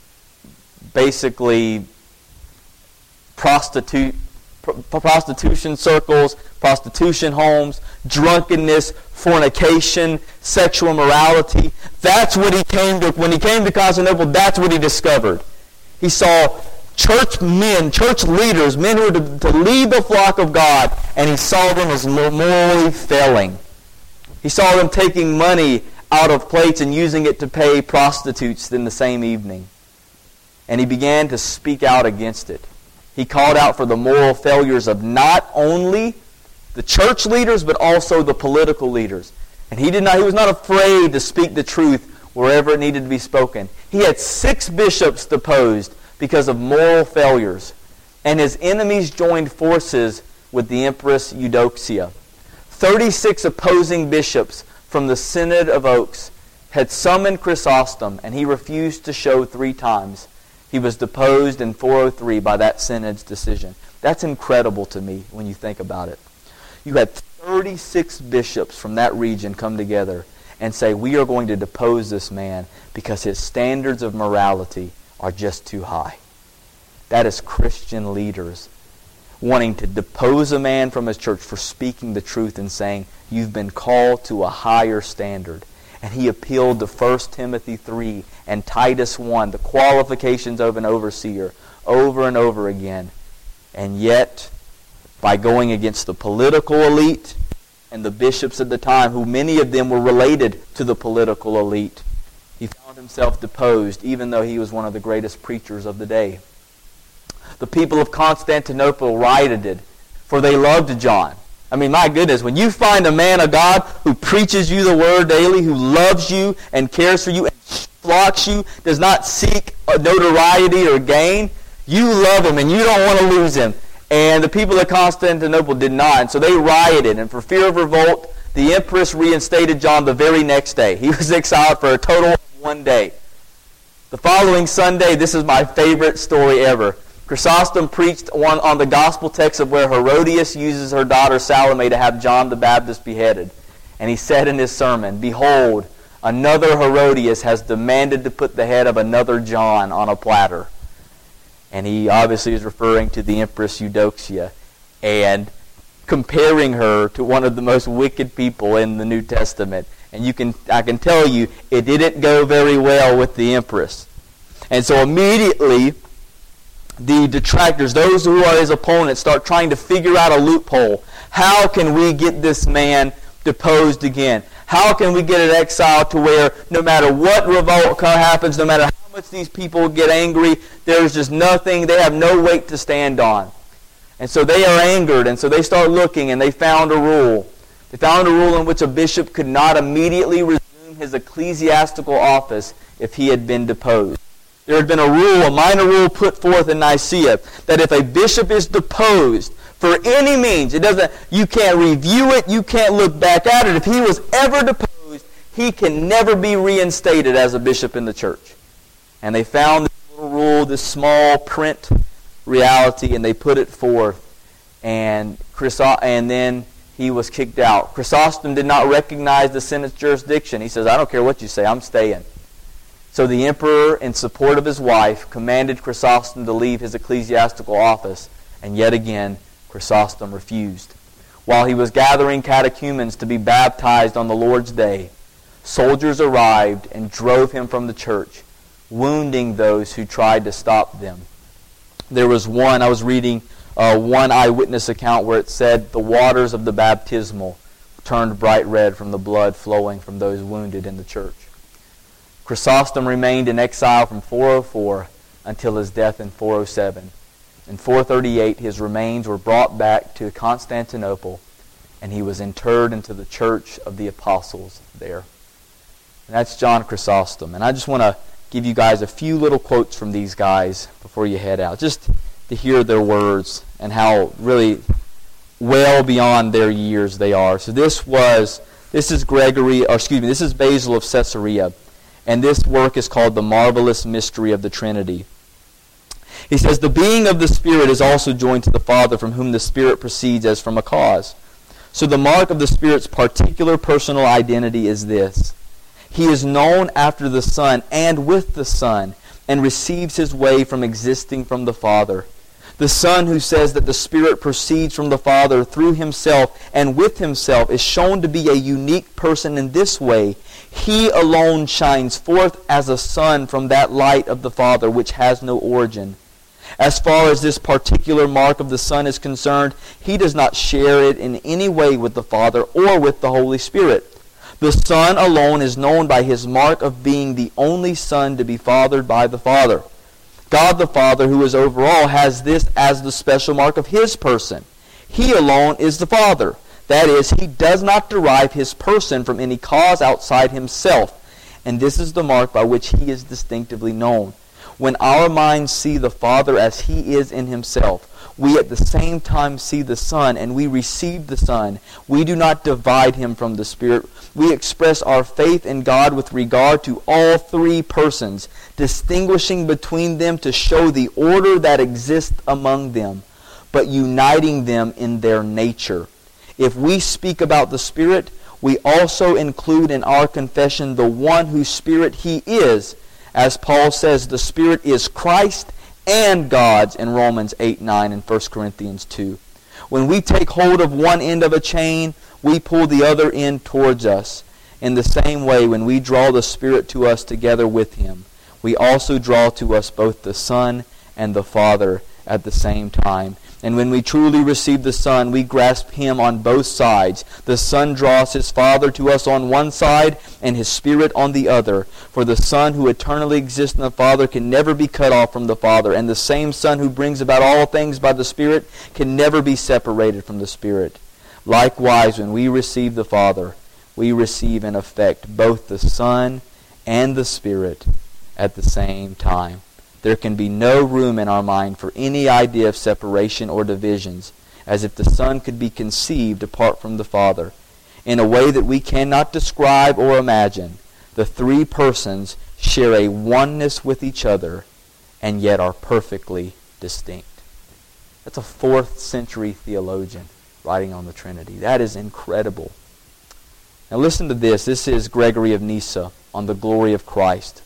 basically prostitute, pr- prostitution circles, prostitution homes, drunkenness, fornication, sexual immorality. That's what he came to, when he came to Constantinople, that's what he discovered. He saw church men, church leaders, men who were to, to lead the flock of God, and he saw them as morally failing. He saw them taking money out of plates and using it to pay prostitutes in the same evening. and he began to speak out against it. He called out for the moral failures of not only the church leaders, but also the political leaders. And he did not, he was not afraid to speak the truth wherever it needed to be spoken. He had six bishops deposed because of moral failures. And his enemies joined forces with the Empress Eudoxia. thirty-six opposing bishops from the Synod of Oaks had summoned Chrysostom, and he refused to show three times. He was deposed in four oh three by that synod's decision. That's incredible to me when you think about it. You had thirty-six bishops from that region come together and say, we are going to depose this man because his standards of morality are just too high. That is Christian leaders wanting to depose a man from his church for speaking the truth and saying, you've been called to a higher standard. And he appealed to First Timothy three and Titus one, the qualifications of an overseer, over and over again. And yet, by going against the political elite and the bishops at the time, who many of them were related to the political elite, he found himself deposed, even though he was one of the greatest preachers of the day. The people of Constantinople rioted, for they loved John. I mean, my goodness, when you find a man of God who preaches you the word daily, who loves you and cares for you and flocks you, does not seek notoriety or gain, you love him and you don't want to lose him. And the people of Constantinople did not. And so they rioted. And for fear of revolt, the empress reinstated John the very next day. He was exiled for a total of one day. The following Sunday, this is my favorite story ever. Chrysostom preached one on the gospel text of where Herodias uses her daughter Salome to have John the Baptist beheaded. And he said in his sermon, behold, another Herodias has demanded to put the head of another John on a platter. And he obviously is referring to the Empress Eudoxia and comparing her to one of the most wicked people in the New Testament. And you can, I can tell you, it didn't go very well with the empress. And so immediately, the detractors, those who are his opponents, start trying to figure out a loophole. How can we get this man deposed again? How can we get it exiled to where no matter what revolt happens, no matter how much these people get angry, there's just nothing, they have no weight to stand on. And so they are angered, and so they start looking, and they found a rule. They found a rule in which a bishop could not immediately resume his ecclesiastical office if he had been deposed. There had been a rule, a minor rule put forth in Nicaea, that if a bishop is deposed for any means, it doesn't, you can't review it, you can't look back at it. If he was ever deposed, he can never be reinstated as a bishop in the church. And they found this little rule, this small print reality, and they put it forth. And Chryso- and then he was kicked out. Chrysostom did not recognize the Senate's jurisdiction. He says, I don't care what you say, I'm staying. So the emperor, in support of his wife, commanded Chrysostom to leave his ecclesiastical office, and yet again, Chrysostom refused. While he was gathering catechumens to be baptized on the Lord's day, soldiers arrived and drove him from the church, wounding those who tried to stop them. There was one, I was reading uh, one eyewitness account where it said the waters of the baptismal turned bright red from the blood flowing from those wounded in the church. Chrysostom remained in exile from four oh four until his death in four oh seven. In four thirty-eight, his remains were brought back to Constantinople, and he was interred into the Church of the Apostles there. And that's John Chrysostom. And I just want to give you guys a few little quotes from these guys before you head out, just to hear their words and how really well beyond their years they are. So this was, this is Gregory, or excuse me, this is Basil of Caesarea. And this work is called The Marvelous Mystery of the Trinity. He says, the being of the Spirit is also joined to the Father, from whom the Spirit proceeds as from a cause. So the mark of the Spirit's particular personal identity is this: he is known after the Son and with the Son, and receives his way from existing from the Father. The Son, who says that the Spirit proceeds from the Father through himself and with himself, is shown to be a unique person in this way: he alone shines forth as a son from that light of the Father which has no origin. As far as this particular mark of the Son is concerned, he does not share it in any way with the Father or with the Holy Spirit. The Son alone is known by his mark of being the only Son to be fathered by the Father. God the Father, who is over all, has this as the special mark of his person. He alone is the Father. That is, he does not derive his person from any cause outside himself. And this is the mark by which he is distinctively known. When our minds see the Father as he is in himself, we at the same time see the Son, and we receive the Son. We do not divide him from the Spirit. We express our faith in God with regard to all three persons, distinguishing between them to show the order that exists among them, but uniting them in their nature. If we speak about the Spirit, we also include in our confession the one whose Spirit he is. As Paul says, the Spirit is Christ and God's in Romans eight nine and First Corinthians two. When we take hold of one end of a chain, we pull the other end towards us. In the same way, when we draw the Spirit to us together with him, we also draw to us both the Son and the Father at the same time. And when we truly receive the Son, we grasp him on both sides. The Son draws his Father to us on one side and his Spirit on the other. For the Son who eternally exists in the Father can never be cut off from the Father. And the same Son who brings about all things by the Spirit can never be separated from the Spirit. Likewise, when we receive the Father, we receive in effect both the Son and the Spirit at the same time. There can be no room in our mind for any idea of separation or divisions, as if the Son could be conceived apart from the Father. In a way that we cannot describe or imagine, the three persons share a oneness with each other and yet are perfectly distinct. That's a fourth century theologian writing on the Trinity. That is incredible. Now listen to this. This is Gregory of Nyssa on the glory of Christ.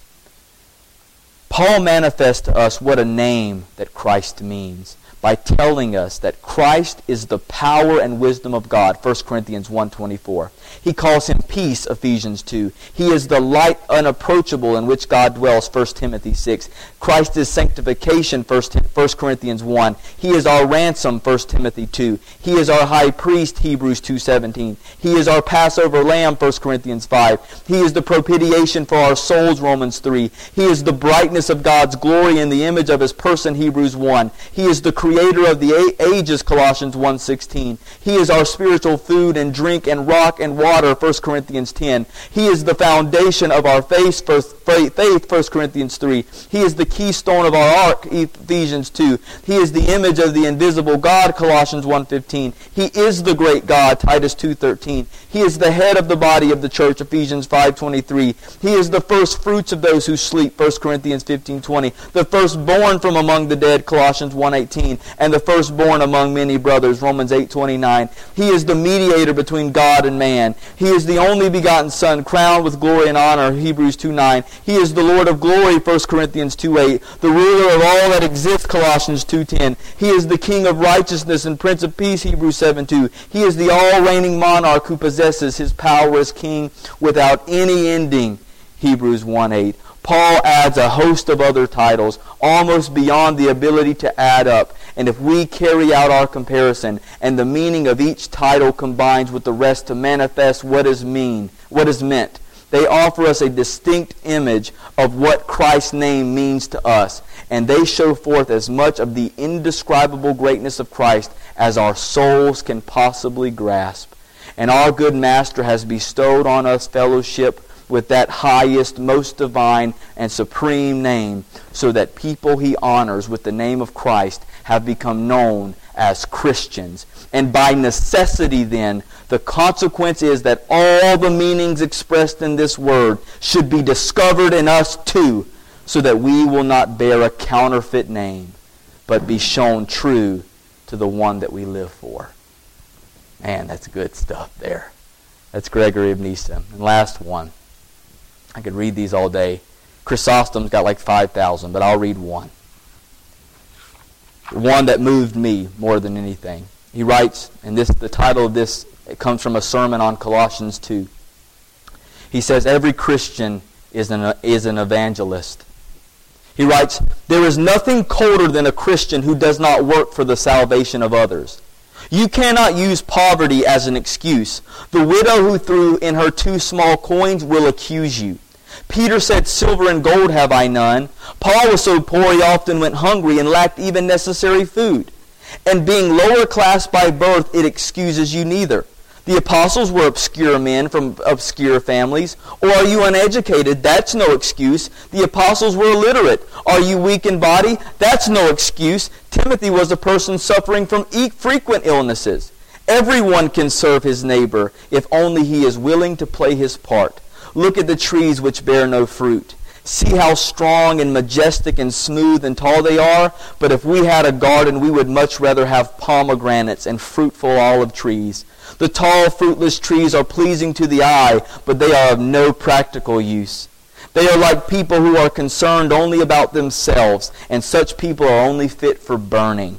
Paul manifests to us what a name that Christ means by telling us that Christ is the power and wisdom of God, First Corinthians one twenty-four. He calls him peace, Ephesians two. He is the light unapproachable in which God dwells, First Timothy six. Christ is sanctification, First Corinthians one. He is our ransom, First Timothy two. He is our high priest, Hebrews two seventeen. He is our Passover lamb, First Corinthians five. He is the propitiation for our souls, Romans three. He is the brightness of God's glory in the image of his person, Hebrews one. He is the creator of the ages, Colossians one sixteen. He is our spiritual food and drink and rock and water, First Corinthians ten. He is the foundation of our faith, First Corinthians three. He is the keystone of our ark, Ephesians two. He is the image of the invisible God, Colossians one fifteen. He is the great God, Titus two thirteen. He is the head of the body of the church, Ephesians five twenty-three. He is the first fruits of those who sleep, First Corinthians fifteen twenty. The firstborn from among the dead, Colossians one eighteen. And the firstborn among many brothers, Romans eight twenty-nine. He is the mediator between God and man. He is the only begotten Son, crowned with glory and honor, Hebrews two nine. He is the Lord of glory, First Corinthians two eight. The ruler of all that exists, Colossians two ten. He is the King of righteousness and Prince of peace, Hebrews seven two. He is the all-reigning monarch who possesses his power as king without any ending, Hebrews one eight. Paul adds a host of other titles, almost beyond the ability to add up. And if we carry out our comparison, and the meaning of each title combines with the rest to manifest what is mean, what is meant, they offer us a distinct image of what Christ's name means to us. And they show forth as much of the indescribable greatness of Christ as our souls can possibly grasp. And our good Master has bestowed on us fellowship with that highest, most divine, and supreme name, so that people he honors with the name of Christ have become known as Christians. And by necessity then, the consequence is that all the meanings expressed in this word should be discovered in us too, so that we will not bear a counterfeit name, but be shown true to the one that we live for. Man, that's good stuff there. That's Gregory of Nyssa. And last one. I could read these all day. Chrysostom's got like five thousand, but I'll read one. One that moved me more than anything. He writes, and this the title of this, it comes from a sermon on Colossians two. He says, every Christian is an, is an evangelist. He writes, there is nothing colder than a Christian who does not work for the salvation of others. You cannot use poverty as an excuse. The widow who threw in her two small coins will accuse you. Peter said, silver and gold have I none. Paul was so poor he often went hungry and lacked even necessary food. And being lower class by birth, it excuses you neither. The apostles were obscure men from obscure families. Or are you uneducated? That's no excuse. The apostles were illiterate. Are you weak in body? That's no excuse. Timothy was a person suffering from e- frequent illnesses. Everyone can serve his neighbor if only he is willing to play his part. Look at the trees which bear no fruit. See how strong and majestic and smooth and tall they are? But if we had a garden, we would much rather have pomegranates and fruitful olive trees. The tall, fruitless trees are pleasing to the eye, but they are of no practical use. They are like people who are concerned only about themselves, and such people are only fit for burning.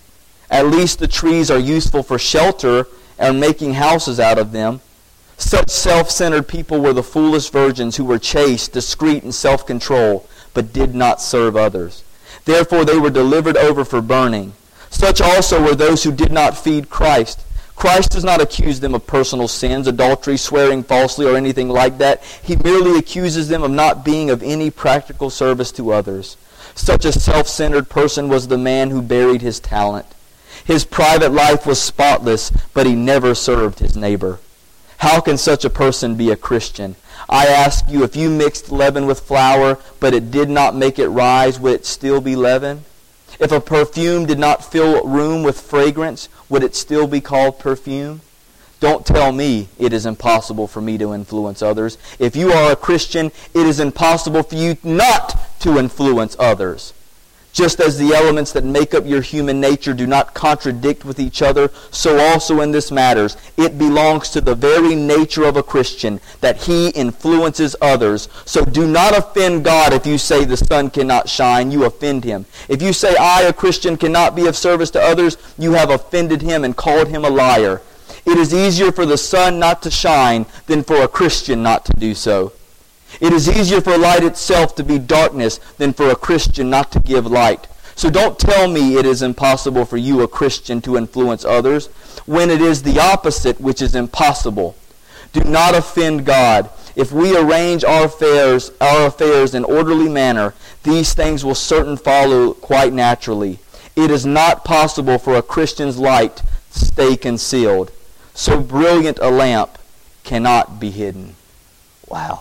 At least the trees are useful for shelter and making houses out of them. Such self-centered people were the foolish virgins who were chaste, discreet, and self-control, but did not serve others. Therefore they were delivered over for burning. Such also were those who did not feed Christ. Christ does not accuse them of personal sins, adultery, swearing falsely, or anything like that. He merely accuses them of not being of any practical service to others. Such a self-centered person was the man who buried his talent. His private life was spotless, but he never served his neighbor. How can such a person be a Christian? I ask you, if you mixed leaven with flour, but it did not make it rise, would it still be leaven? If a perfume did not fill a room with fragrance, would it still be called perfume? Don't tell me it is impossible for me to influence others. If you are a Christian, it is impossible for you not to influence others. Just as the elements that make up your human nature do not contradict with each other, so also in this matters, it belongs to the very nature of a Christian that he influences others. So do not offend God if you say the sun cannot shine, you offend him. If you say I, a Christian, cannot be of service to others, you have offended him and called him a liar. It is easier for the sun not to shine than for a Christian not to do so. It is easier for light itself to be darkness than for a Christian not to give light. So don't tell me it is impossible for you, a Christian, to influence others, when it is the opposite which is impossible. Do not offend God. If we arrange our affairs, our affairs in orderly manner, these things will certain follow quite naturally. It is not possible for a Christian's light to stay concealed. So brilliant a lamp cannot be hidden. Wow.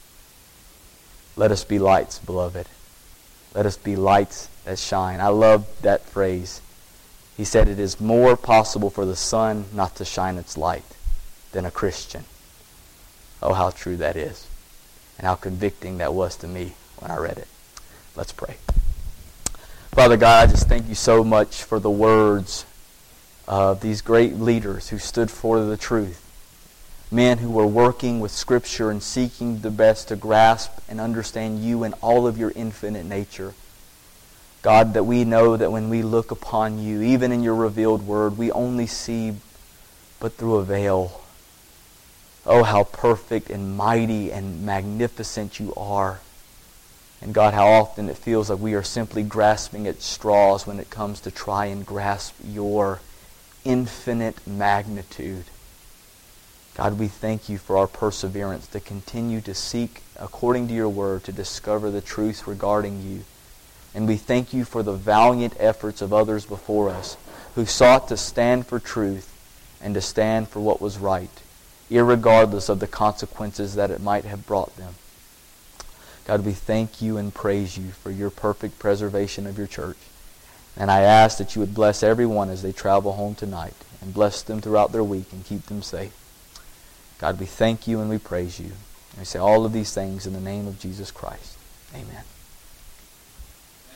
Let us be lights, beloved. Let us be lights that shine. I love that phrase. He said it is more possible for the sun not to shine its light than a Christian. Oh, how true that is. And how convicting that was to me when I read it. Let's pray. Father God, I just thank you so much for the words of these great leaders who stood for the truth. Men who were working with Scripture and seeking the best to grasp and understand you and all of your infinite nature. God, that we know that when we look upon you, even in your revealed word, we only see but through a veil. Oh, how perfect and mighty and magnificent you are. And God, how often it feels like we are simply grasping at straws when it comes to try and grasp your infinite magnitude. God, we thank you for our perseverance to continue to seek, according to your word, to discover the truth regarding you. And we thank you for the valiant efforts of others before us who sought to stand for truth and to stand for what was right, irregardless of the consequences that it might have brought them. God, we thank you and praise you for your perfect preservation of your church. And I ask that you would bless everyone as they travel home tonight and bless them throughout their week and keep them safe. God, we thank you and we praise you. And we say all of these things in the name of Jesus Christ. Amen.